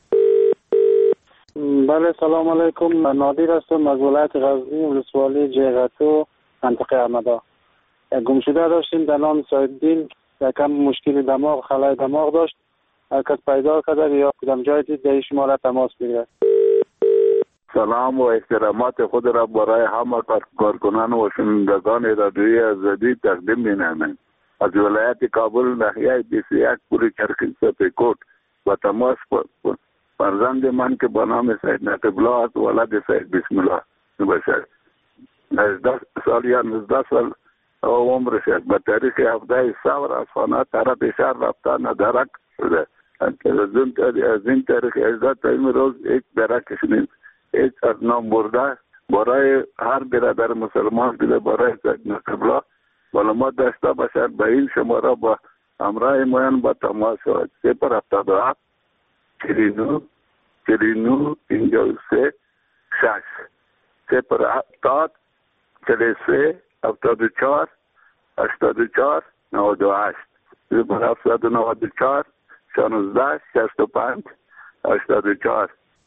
بله سلام علیکم. نادر هستم از ولایت غزنی ولسوالی جیغتو منطقه احمدا. گمشده داشتیم در نام سعیدالدین، یکم مشکل دماغ خلای دماغ داشت. هر کس پیدا کرده یا کدام جای دید در شما را تماس بگیرد. سلام و احترامات خود را برای همه کارکنان و شنوندگان رادیوی آزادی تقدیم می‌نمایم. از ولایت کابل ناحیه بیست و یک پوری چرخی سپیکوت و تماس فرزند من که به نام سید نقیب الله است، ولد سید بسم الله باشد. هجده سال یا نوزده سال عمرش است. به تاریخ هفده سور از خانه طرف شهر رفته ندرک شده. از این تاریخ هجده تا این روز یک درکش نیست. هیچ از نام برده برای هر برادر مسلمان دیده برای سید نقیب الله معلومات داشته باشد. به این شماره با همراه موین با تماس شود. صفر هفتاد و هفت چلینو چلینو اینجا سه شش صفر هفتاد چلی سه هفتاد و چهار هشتاد و چهار نود و هشت صفر هفتاد و نود و چهار شانزده شست و پنج هشتاد و چهار.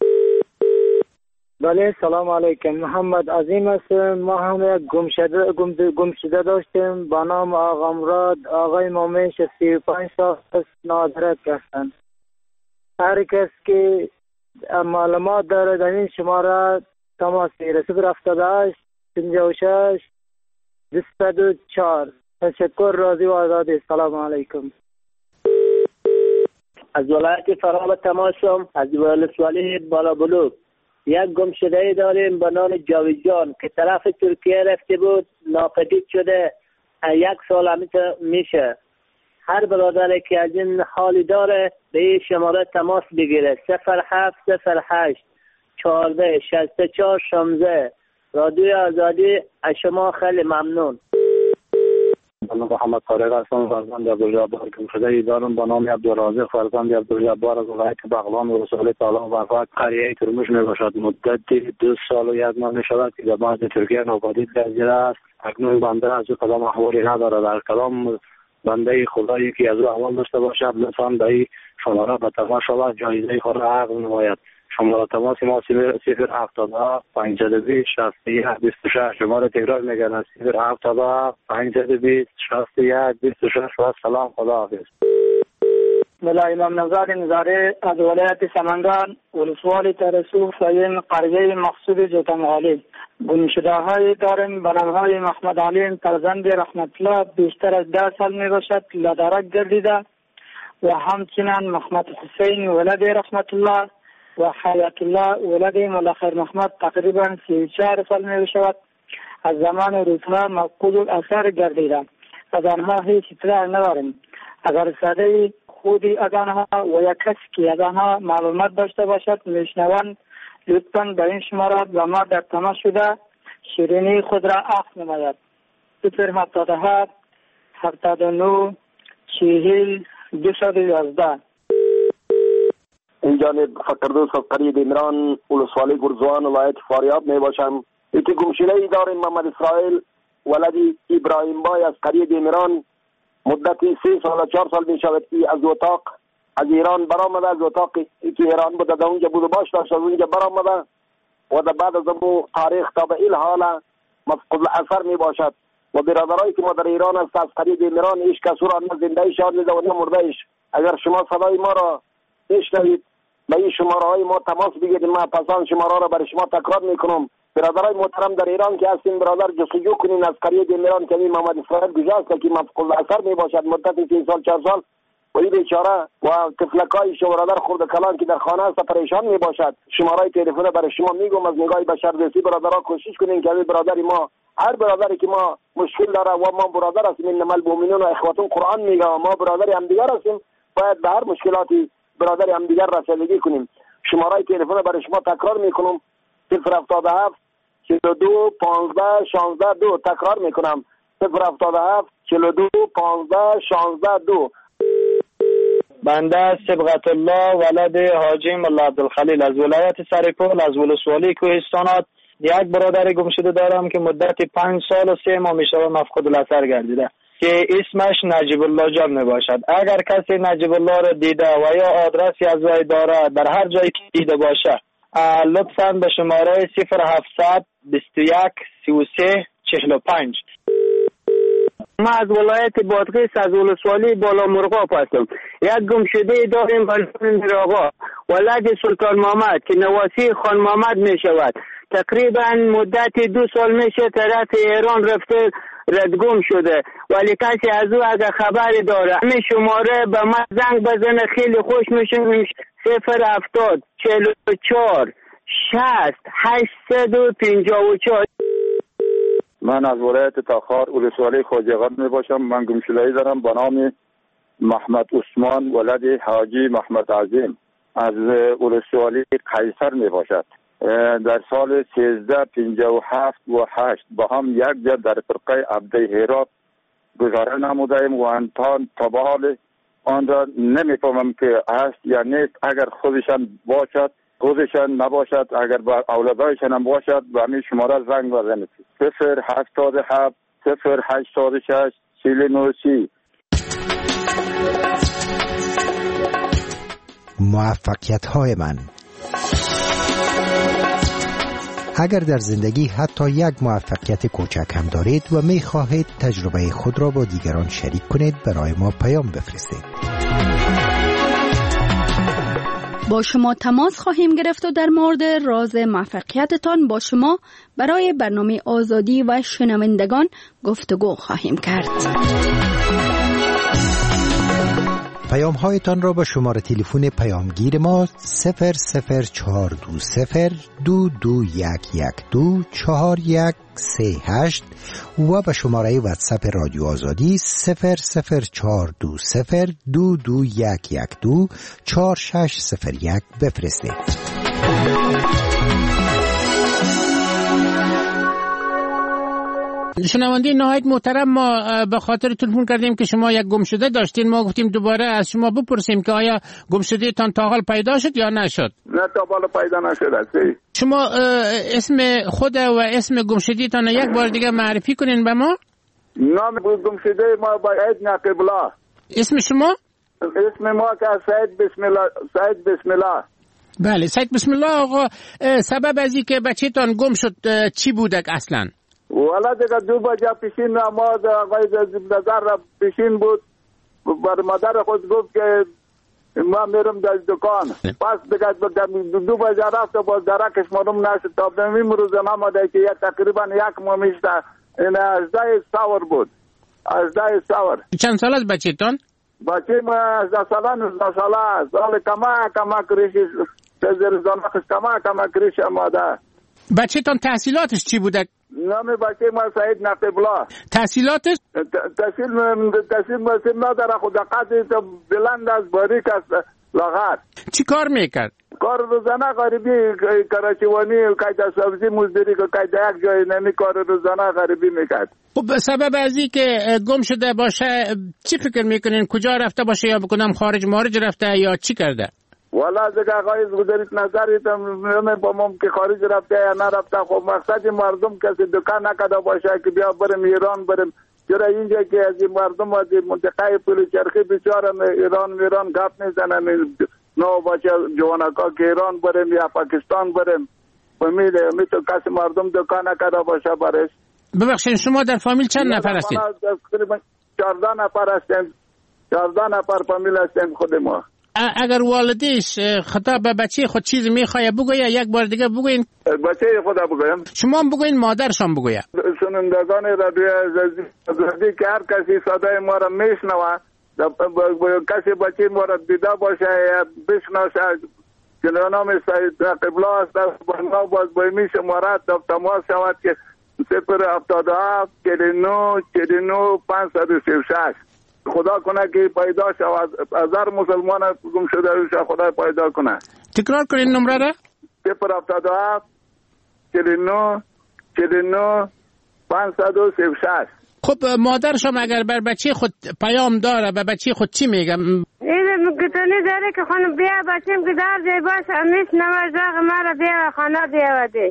بله سلام علیکم. محمد عظیم هستم. ما هم یک گمشده گمشده داشتیم با نام آقا مراد. آقای مومن سی و پنج سال است، نادرک هستند. هر کس که معلومات داره در این شماره تماس بگیره. صفر هفتاد و هشت پنجاه و شش دویست و چهار. تشکر. راضی و آزادی. سلام علیکم. از ولایت فرام تماسم از ولسوالی بالا بلوک. یک گمشده داریم به نام جاویدجان که طرف ترکیه رفته بود، ناپدید شده. یک سال همیشه میشه. هر برادری که از این حالی داره به این شماره تماس بگیره. صفر هفت صفر هشت چهارده شصت و چهار شانزده. رادیوی آزادی از شما خیلی ممنون. من محمد طارق هستم، فرزند عبدالجبار گمشده دارم به نام عبدالرازق فرزند عبدالجبار از ولایت بغلان و رسول تعالی و قریه ترمش می باشد. مدت دو سال و یک ماه می شود که در بعض ترکیه ناپدید گردیده است. اکنون بنده از او کدام احوالی نداره. در کدام بنده خدایی که از او احوال داشته باشد لطفاً به این شماره به تماس شود، جایزه خود را عقد نماید. شماره تماس ما صفر هفتاد و هفت پانصد و بیست شصت و یک بیست و شش. شماره تکرار میگن صفر هفتاد و هفت پانصد و بیست شصت و یک بیست و شش. و سلام. خداحافظ. ملا امام نوزاد نظاره از ولایت سمنگان ولسوالی ترسوف و این قریه مقصود جوتنغالی. گمشده های داریم به نامهای محمد علیم فرزند رحمت الله بیشتر از ده سال می باشد، لادرک گردیده. و همچنین محمد حسین ولد رحمت الله و حیات الله ولد مولا خیر محمد تقریبا سی و چهار سال می شود. از زمان روزها مفقود الاثر گردیده. از آنها هیچ اطلاع نداریم. اگر ساده خودی از آنها و یک کسی که از آنها معلومات داشته باشد میشنوند لطفاً به این شماره با ما در تماس شده شیرینی خود را عقد نماید. صفر هفتاد و هفت هفتاد و نه چهل دویست و یازده. این جانب فقردوس از قریه دیمران ولسوالی گرزوان ولایت فاریاب می باشم. یکی گمشده ای داریم محمد اسرائیل ولدی ابراهیم بای از قریه دیمران. مدتی سه سال و چهار سال می شود که از اتاق از ایران برآمده. از اتاقی که ایران بوده در اونجا بود و باش داشت از اونجا برآمده و در بعد از اون تاریخ تا به این حال مفقود الاثر می باشد. و برادرایی که ما در ایران است از قریه دیمران هیچ کس را نه زنده شان میده و نه مرده ایش. اگر شما صدای ما را بشنوید به این شماره های ما تماس بگیرید. ما پسان شماره را برای شما تکرار میکنم. برادرای محترم در ایران که هستین برادر جستجو کنین از قریه دیمران که محمد اسرائیل گذاشت که مفقود الاثر می باشد مدت سه سال چهار سال و این بیچاره و طفلکای شو برادر خرد کلان که در خانه است پریشان می باشد. شماره تلفن برای شما میگم از نگاه بشردوستی برادرها کوشش کنین که برادر ما هر برادری که ما مشکل داره و ما برادر هستیم انما المؤمنون و اخوتون قرآن میگه ما برادر هم دیگر هستیم باید به هر مشکلاتی برادر هم دیگر رسیدگی کنیم. شماره تلفن برای شما تکرار میکنم صفر هفتاد و هفت چهل و دو پانزده شانزده دو. تکرار میکنم صفر هفتاد و هفت چهل و دو پانزده شانزده دو. بنده صبغت الله ولد حاجی مولا عبدالخلیل از ولایت سرپل از ولسوالی کوهستانات یک برادر گمشده دارم که مدت پنج سال و سه ماه میشه مفقود الاثر گردیده که اسمش نجیب الله جان می باشد. اگر کسی نجیب الله را دیده و یا آدرسی از وی داره در هر جایی که دیده باشه لطفاً به شماره صفر هفتصد بیست و یک سی و سه چهل و پنج. ما از ولایت بادغیس از ولسوالی بالا مرغاب هستم. یک گمشده داریم بلند آقا ولد سلطان محمد که نواسی خان محمد می شود. تقریبا مدت دو سال میشه طرف ایران رفته ردگم شده ولی کسی از او اگر خبری داره همین شماره به من زنگ بزنه خیلی خوش میشه. صفر هفتاد چهل و چهار شصت هشتصد و پنجاه و چهار. من از ولایت تاخار ولسوالی خواجه‌آباد می باشم. من گمشده‌ای دارم به نام محمد عثمان ولد حاجی محمد عظیم از ولسوالی قیصر می باشد. در سال سیزده پنجاه و هفت و هشت با هم یک جا در فرقه عبده هرات گذاره نمودیم و انتان تبال آن را نمیفهمم که هست یا نیست. اگر خودشان باشد خودشان نباشد اگر با اولادایشان هم باشد به همین شماره زنگ بزنید صفر هفتاد و هفت صفر هشتاد و شش چهل و نه سی. موفقیت های من. اگر در زندگی حتی یک موفقیت کوچک هم دارید و می خواهید تجربه خود را با دیگران شریک کنید برای ما پیام بفرستید. با شما تماس خواهیم گرفت و در مورد راز موفقیتتان با شما برای برنامه آزادی و شنوندگان گفتگو خواهیم کرد. پیام هایتان را با شماره تلفن پیامگیر ما صفر صفر چهار دو صفر دو دو یک یک دو چهار یک سه هشت و به شماره واتساپ رادیو آزادی صفر صفر چهار دو صفر دو دو یک یک دو چهار شش صفر یک بفرستید. شنونده نهایت محترم، ما به خاطر تلفن کردیم که شما یک گمشده داشتین. ما گفتیم دوباره از شما بپرسیم که آیا گمشده تان تا حال پیدا شد یا نشد؟ نه تا حال پیدا نشد. شما اسم خود و اسم گمشده تان یک بار دیگه معرفی کنین به ما. نام گمشده ما باید نقیب الله. اسم شما؟ اسم ما که سید بسم الله. سید بسم الله. بله سید بسم الله. آقا سبب از این که بچه تان گم شد چی بودک اصلا؟ والا دیگه دو بجه پیشین نماز آقای نظر را پیشین بود. بر مادر خود گفت که ما میرم در دکان. پس دیگه دو بجه رفت و باز درکش مارم نشد. تا بمیم روز نماده که یک تقریبا یک ماه میشته. این ازده سور بود. ازده سور. چند سال از بچه تان؟ بچه ما ازده ساله نوزده ساله. سال کما کما کریشی سزر زنخش کما کما کریش ماده. بچه تان تحصیلاتش چی بوده؟ نام بچه ما سعید نقیب الله. تحصیلاتش؟ تحصیل تحصیل مسیم نداره خود قدری تو بلند از باریک است لاغر. چی کار میکرد؟ کار روزانه غریبی کراچیوانی قاعده سبزی مزدوری که قاعده یک جای نمی کار روزانه غریبی میکرد. خب سبب از این که گم شده باشه چی فکر میکنین؟ کجا رفته باشه یا بکنم خارج مارج رفته یا چی کرده؟ والا دیگه آقای گذارید نظریت من با مم که خارج رفته یا نرفته. خب مقصد مردم کسی دکان نکده باشه که بیا بریم ایران بریم. چرا اینجا که از مردم از منطقه پل چرخی بیچاره ایران میران گپ میزنن نو باشه جوانکا که ایران بریم یا پاکستان بریم. فهمیده می تو کسی مردم دکان نکده باشه برش. ببخشید شما در فامیل چند نفر هستید؟ تقریبا چهارده نفر هستیم. چهارده نفر فامیل هستیم خود ما. اگر والدیش خطاب به بچه خود چیزی میخواه بگویه یک بار دیگه بگوین. بچه خود بگویم. شما هم بگوین مادرشان بگویه. شنوندگان رادیو آزادی که هر کسی صدای ما را میشنوه کسی بچه ما را دیده باشه یا بشناسه که نام سید نقیب الله است با ما باز بایمی شماره تماس شود که صفر هفتاد و هفت چهل و نه چهل و نه پانصد و سی و شش. خدا کنه که پیدا شود. هزار مسلمان گم شده خدا پیدا کنه. تکرار کنین نمره را. صفر هفتاد و هفت چهل و نه چهل و نه پانصد و سی و شش. خب مادرشم اگر بر بچه خود پیام داره به بچه خود چی میگم؟ این گتونی داره که خانم بیا بچیم که در جای باشه امیش نمازاق مرا بیا خانه بیا وده.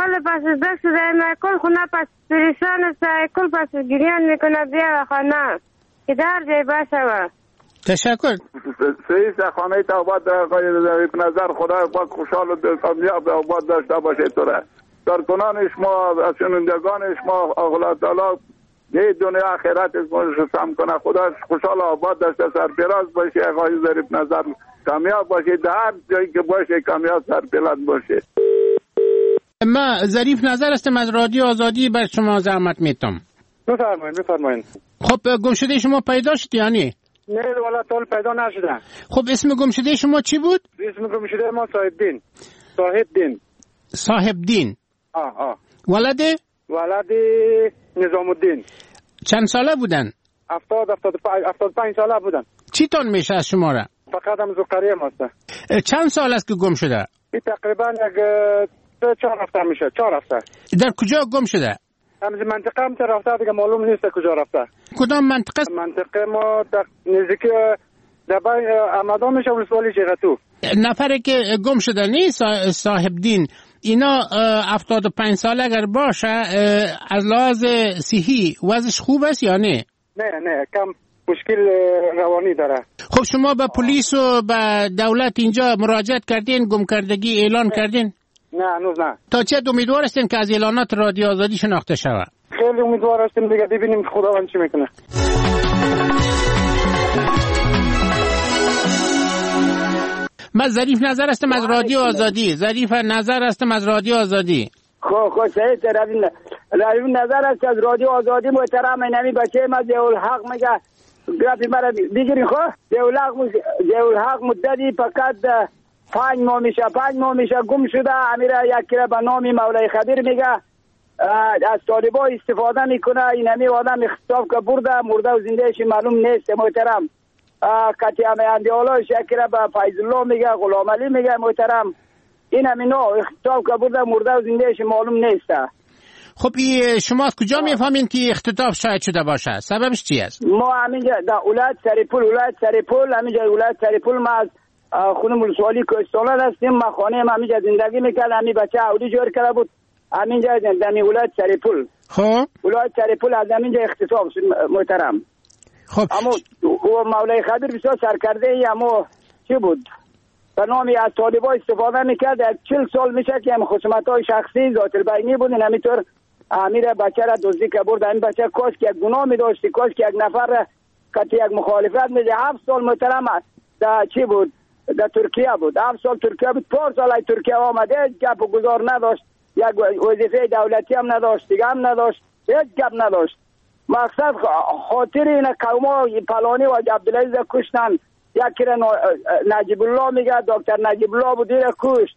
کل پس دست شده کل خونه پس پریشان است کل پس گریان میکنه بیا خانه که در جای باشه. تشکر. سعی خانه تا آباد آقای نظر خدا با خوشحال و کامیاب آباد داشته باشه. توره کارکنان شما از شنوندگان شما الله تعالی یه دنیا آخرت اسمش سم کنه. خدا خوشحال آباد داشته سرفراز باشه. آقای ظریف نظر کامیاب باشه. در هر جایی که باشه کامیاب سرفراز باشه. ما ظریف نظر هستم از رادیو آزادی بر شما زحمت میتم. بفرمایید بفرمایید. خب گمشده شما پیدا شد یعنی؟ نه والا طول پیدا نشده. خب اسم گمشده شما چی بود؟ اسم گمشده ما صاحب دین. صاحب دین. صاحب دین. آه آه. ولده؟ ولده نظام الدین. چند ساله بودن؟ هفتاد هفتاد پنج هفتاد پنج ساله بودن. چی تون میشه از شما را؟ فقط هم زوکریه ماسته. چند سال است که گم شده؟ تقریبا یک چهار هفته میشه. چهار هفته. در کجا گم شده؟ همز منطقه هم رفته دیگه معلوم نیست کجا رفته. کدام منطقه؟ منطقه ما نزدیک دبای آمدان میشه ولسوالی چیغتو. نفری که گم شده نیست صاحب دین اینا هفتاد و پنج سال اگر باشه از لحاظ صحی وضعش خوب است یا نه؟ نه نه کم مشکل روانی داره. خب شما به پلیس و به دولت اینجا مراجعت کردین گم کردگی اعلان نه. کردین؟ نه هنوز نه. تا چه امیدوار هستین که از اعلانات رادیو آزادی شناخته شود؟ خیلی امیدوار هستیم دیگه ببینیم خداوند چی میکنه. من ظریف نظر هستم از رادیو آزادی. ظریف نظر هستم از رادیو آزادی. خب خب صحیح ترابین ظریف نظر است از رادیو آزادی. محترم نمی بچه ما ضیاء الحق میگه گرافی مرا بگیرین. خب ضیاء الحق ضیاء الحق مدتی فقط پنج ماه میشه پنج ماه میشه گم شده. امیره یکی را به نام مولای خبیر میگه از طالبا استفاده میکنه. این همی آدم اختطاف که برده مرده و زندهش معلوم نیست. محترم کتی همه اندیالا شکره به فیض الله میگه غلام علی میگه. محترم این همی نو اختطاف که برده مرده و زندهش معلوم نیست. خب شما از کجا میفهمین که اختطاف شاید شده باشه؟ سببش چی است؟ ما همینجا در ولایت سریپول ولایت سریپول همینجا ولایت سریپول ما از خونه ولسوالی کوهستان هستیم. ما خانه ما همینجا زندگی میکرد. همین بچه اولی جور کرده بود همینجا در ولایت سریپول. خب ولایت سریپول از همینجا اختطاف شد. محترم خب اما مولای خبیر بسیار سرکرده ای اما چی بود به نامی از طالبا استفاده میکرد. چل سال میشه که هم خصومت های شخصی ذات البینی بود. این همینطور امیر بچه را دزدی که برد. این بچه کاش که یک گناه میداشتی کاش که یک نفر که یک مخالفت میده. هفت سال محترم در چی بود در ترکیه بود. هفت سال ترکیه بود. پار سال ای ترکیه آمده هیچ گپ و گذار نداشت. یک وظیفه دولتی هم نداشت دیگه هم نداشت. هیچ گپ نداشت. مقصد خاطر این قوما پلانی و عبدالعزیز کشتن. یکی را نجیب الله میگه دکتر نجیب الله بود دیره کشت.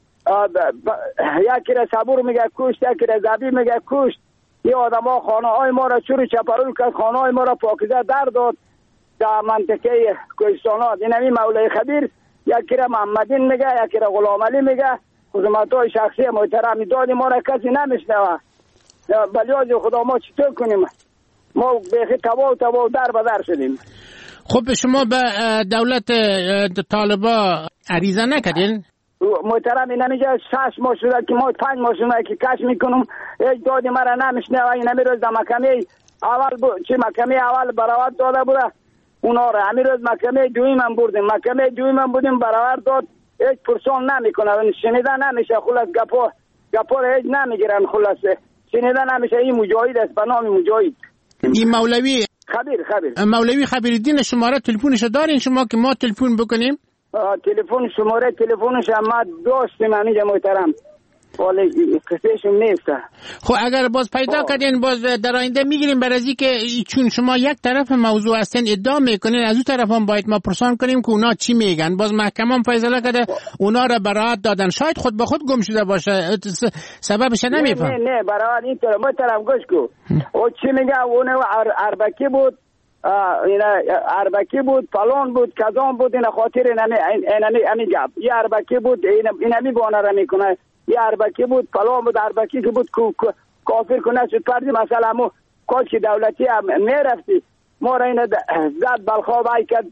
یکی را صبور میگه کشت. یکی را زبی میگه کشت. یه آدم ها خانه های ما را چوری چپرول کرد. خانه های ما را پاکیزه در داد در منطقه کوهستانات. این همی مولای خبیر یکی را محمدین میگه یکی را غلام علی میگه. خدمت های شخصی محترمی دادی ما را کسی نمیشنوه. بلیاز خدا ما چطور کنیم؟ ما بیخی تبا تبا در بدر شدیم. خب شما به دولت طالبا عریضه نکردین؟ محترم این همیجا شش ماه شده که ما پنج ماه شده که کش میکنم هیچ دادی مرا نمیشنوه. این همی روز در محکمه اول بود چه محکمه اول براوت داده بوده اونا را. همی روز محکمه دویم هم بردیم. محکمه دویم هم بودیم براوت داد هیچ پرسان نمیکنه. شنیده نمیشه. خلاص گپا گپا را هیچ نمیگیرن. خلاصه شنیده نمیشه. این مجاهد است به نام مجاهد. این مولوی خبیر خبیر مولوی خبیرالدین شماره تلفنشو دارین شما که ما تلفن بکنیم؟ تلفن شماره تلفنش ما داشتیم همینجا محترم ولی قصهشون نیست. خب اگر باز پیدا کردین باز در آینده میگیریم برای که چون شما یک طرف موضوع هستین ادعا میکنین از اون طرف هم باید ما پرسان کنیم که اونا چی میگن. باز محکمه هم فیصله کرده اونا را برات دادن. شاید خود به خود گم شده باشه سببش نمیفهم. نه نه برات این طرف محترم گوش کو او چی میگه اون اربکی بود اینا اربکی بود فلان بود کزان بود. این خاطر اینمی امی گپ یه اربکی بود اینمی بانه را میکنه. یه اربکی بود فلان بود اربکی که بود کافر کنه شد پردی مثلا مو کاش که دولتی هم میرفتی ما را این زد بلخواب های کد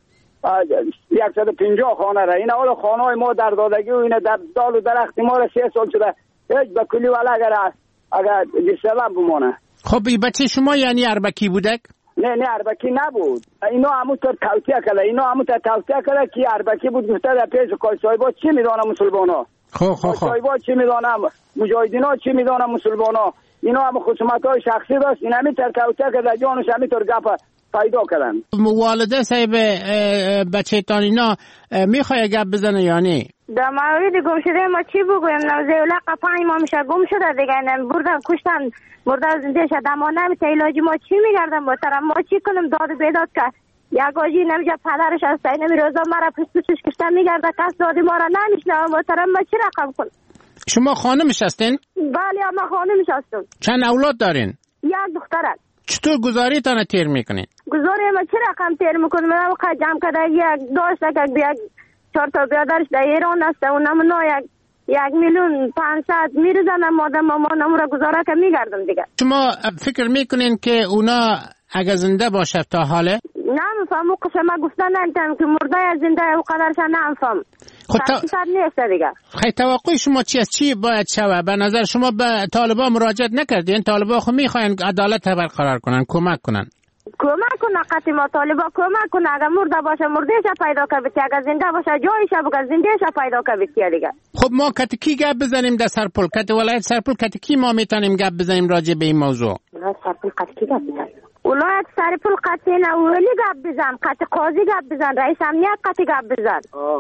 یکصد و پنجاه خانه را. این اول خانه های ما در دادگی و این در دال و درختی ما را سه سال شده هیچ به کلی والا اگر اگر دیسلام بمونه. خب این بچه شما یعنی اربکی بودک؟ نه نه اربکی نبود. اینو همون طور توصیه کرده. اینو همون طور توصیه کرده که اربکی بود. گفته در پیش قایصایبا چی میدونه مسلمانا؟ خب خب خب. قایصایبا چی میدونه؟ مجاهدینا چی میدونه مسلمانا؟ اینو هم خصومت‌های شخصی داشت. این همین طور توصیه کرده جانش همین طور گپ پیدا کردن. والده صاحب بچه تان اینا میخوای گپ بزنه یا نه؟ در مورد گم شده ما چی بگویم؟ نوزه پنج ماه میشه گم شده دیگه. بردن کشتن مرده زنده شد اما نمیشه علاجی ما چی میگردن محترم؟ ما چی کنیم؟ داد بیداد که یک آجی نمیشه پدرش هسته نمی روزا مرا پس پسش کشتن میگرده کس دادی ما را نمیشنه محترم. ما چی رقم کنیم؟ شما خانمش هستین؟ بله ما خانمش هستم. چند اولاد دارین؟ یک دختر. چطور گزاری تانه تیر میکنین؟ گزاری ما چی رقم تیر میکنیم؟ من وقت جمع کرده یک داشته که یک چهار تا بیادرش در ایران هسته و نمونا یک یک میلیون پانصد میرزنم مادم ما نمورا گزاره که میگردم دیگه. شما فکر میکنین که اونا اگه زنده باشه تا حاله؟ نمیفهم او قسم ما گفتن نمیتونم که مرده یا زنده او قدرش نمیفهم. خود تا... نیست دیگه. خیلی توقع شما چی از چی باید شوه؟ به نظر شما به طالبان مراجعت نکردین؟ طالبان خود میخواین عدالت برقرار کنن، کمک کنن. کمک کنه قطعی ما طالبا کمک کنه. اگر مرده باشه مردهش پیدا کنه بیتی، اگر زنده باشه جایش بگه زندهش پیدا کنه بیتی دیگه. خب ما کتکی گپ بزنیم در سرپل، کت ولایت سرپل کتکی ما میتونیم گپ بزنیم راجع به این موضوع. ولایت سرپل کتکی گپ بزنیم. ولایت سرپل قطعی نه ولی گپ بزن، قطع قاضی گپ بزن، رئیس امنیت قطعی گپ بزن.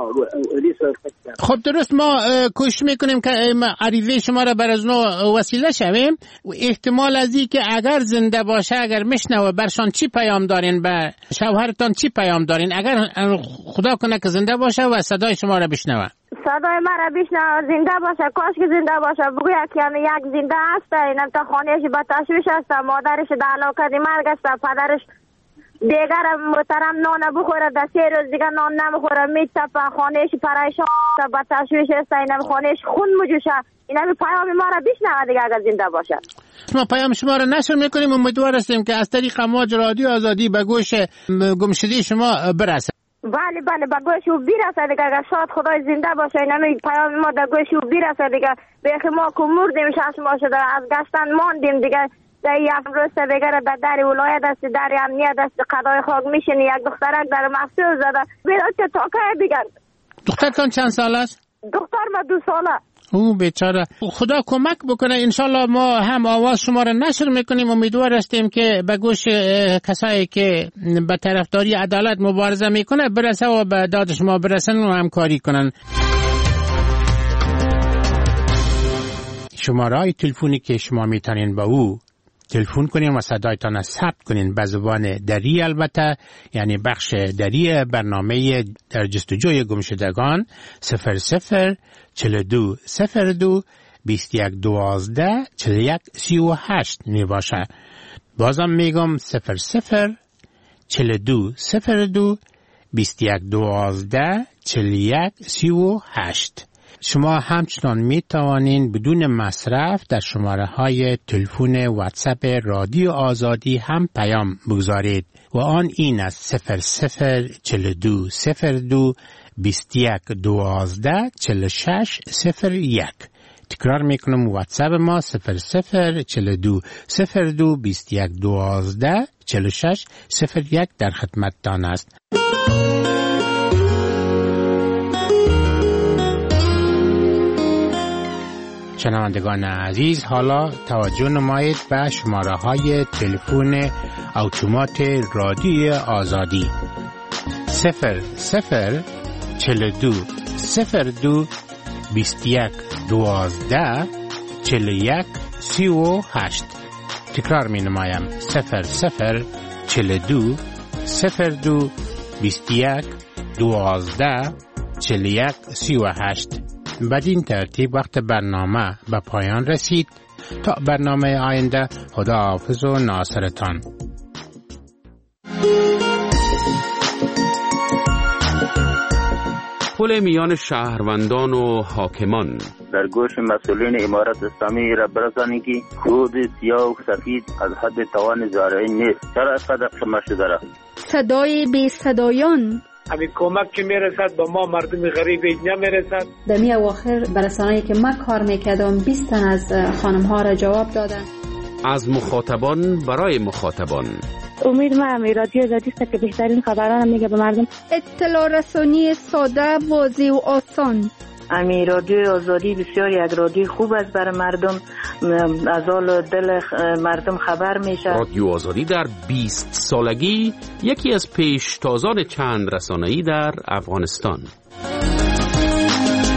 خب درست ما کوشش میکنیم که عریضه شما را بر از نو وسیله شویم. احتمال از این که اگر زنده باشه، اگر میشنوه برشان چی پیام دارین، به شوهرتان چی پیام دارین؟ اگر خدا کنه که زنده باشه و صدای شما را بشنوه، صدای مرا بشنوه زنده باشه، کاش که زنده باشه بگوید که یک زنده هسته، اینم تا خانهش به تشویش هسته، مادرش در علاقه دی مرگ هسته، پدرش دیگر محترم نان بخوره، در سه روز دیگر نان نمیخوره، میتپه، خانهش پریشان هسته، به تشویش هسته، اینم خانهش خون مجوشه. اینم پیام ما را بشنوه دیگه اگر زنده باشه. ما پیام شما را نشر میکنیم، امیدوار هستیم که از طریق امواج رادیو آزادی به گوش گمشده شما برسه. بله بله به گوش او بیرسه دیگه. اگر شاید خدای زنده باشه اینم پیام ما در گوش او بیرسه دیگه. بیخی ما که مردیم شش ماه شده از گشتن ماندیم دیگه. در یک روز دیگه در در ولایت است، در امنیت است، قضای خاک میشینی، یک دخترک در محصول زده بیراد که تاکه بگن. دخترتان چند سال است؟ دختر ما دو ساله. او بیچاره. خدا کمک بکنه. انشالله ما هم آواز شما را نشر میکنیم. امیدوار هستیم که به گوش کسایی که به طرفداری عدالت مبارزه میکنه برسه و به داد شما برسن و همکاری کنن. شماره تلفنی که شما میتونین با او تلفن کنین و صدایتان ثبت کنین به زبان دری، البته یعنی بخش دری برنامه در جستجوی گمشدگان صفر صفر چهل دو صفر دو بیست یک دوازده چهل یک سی و هشت می باشه. بازم میگم صفر صفر چهل دو صفر دو بیست یک دوازده چهل یک سی و هشت. شما همچنان می توانین بدون مصرف در شماره های تلفن واتساپ رادیو آزادی هم پیام بگذارید و آن این است صفر صفر چهل دو صفر دو بیست یک دوازده چهل شش صفر یک. تکرار میکنم واتساپ ما صفر صفر چهل دو صفر دو بیست یک دوازده چهل شش صفر یک در خدمتتان است. شنوندگان عزیز، حالا توجه نمایید به شماره های تلفن اتومات رادیو آزادی صفر صفر چهل دو صفر دو بیست یک دوازده چهل یک سی و هشت. تکرار می نمایم صفر صفر چهل دو صفر دو بیست یک دوازده چهل یک سی و هشت. بدین ترتیب وقت برنامه به پایان رسید. تا برنامه آینده، خدا حافظ و ناصرتان. پل میان شهروندان و حاکمان در گوش مسئولین امارت اسلامی را برسانی که خود سیاه و سفید از حد توان زارعین نیست. چرا قدر شما شده را؟ صدای بی صدایان همین کمک که میرسد به ما مردم غریب اینجا میرسد. در می اواخر برسانه‌ای که من کار میکردم بیست تن از خانم ها را جواب دادن. از مخاطبان برای مخاطبان. امید ما هم رادیو آزادی است که بهترین خبران میگه به مردم. اطلاع رسانی ساده، واضح و آسان. امی رادیو آزادی بسیار یک رادیو خوب است برای مردم، از حال دل مردم خبر میشه. رادیو آزادی در بیست سالگی یکی از پیشتازان چند رسانه‌ای در افغانستان.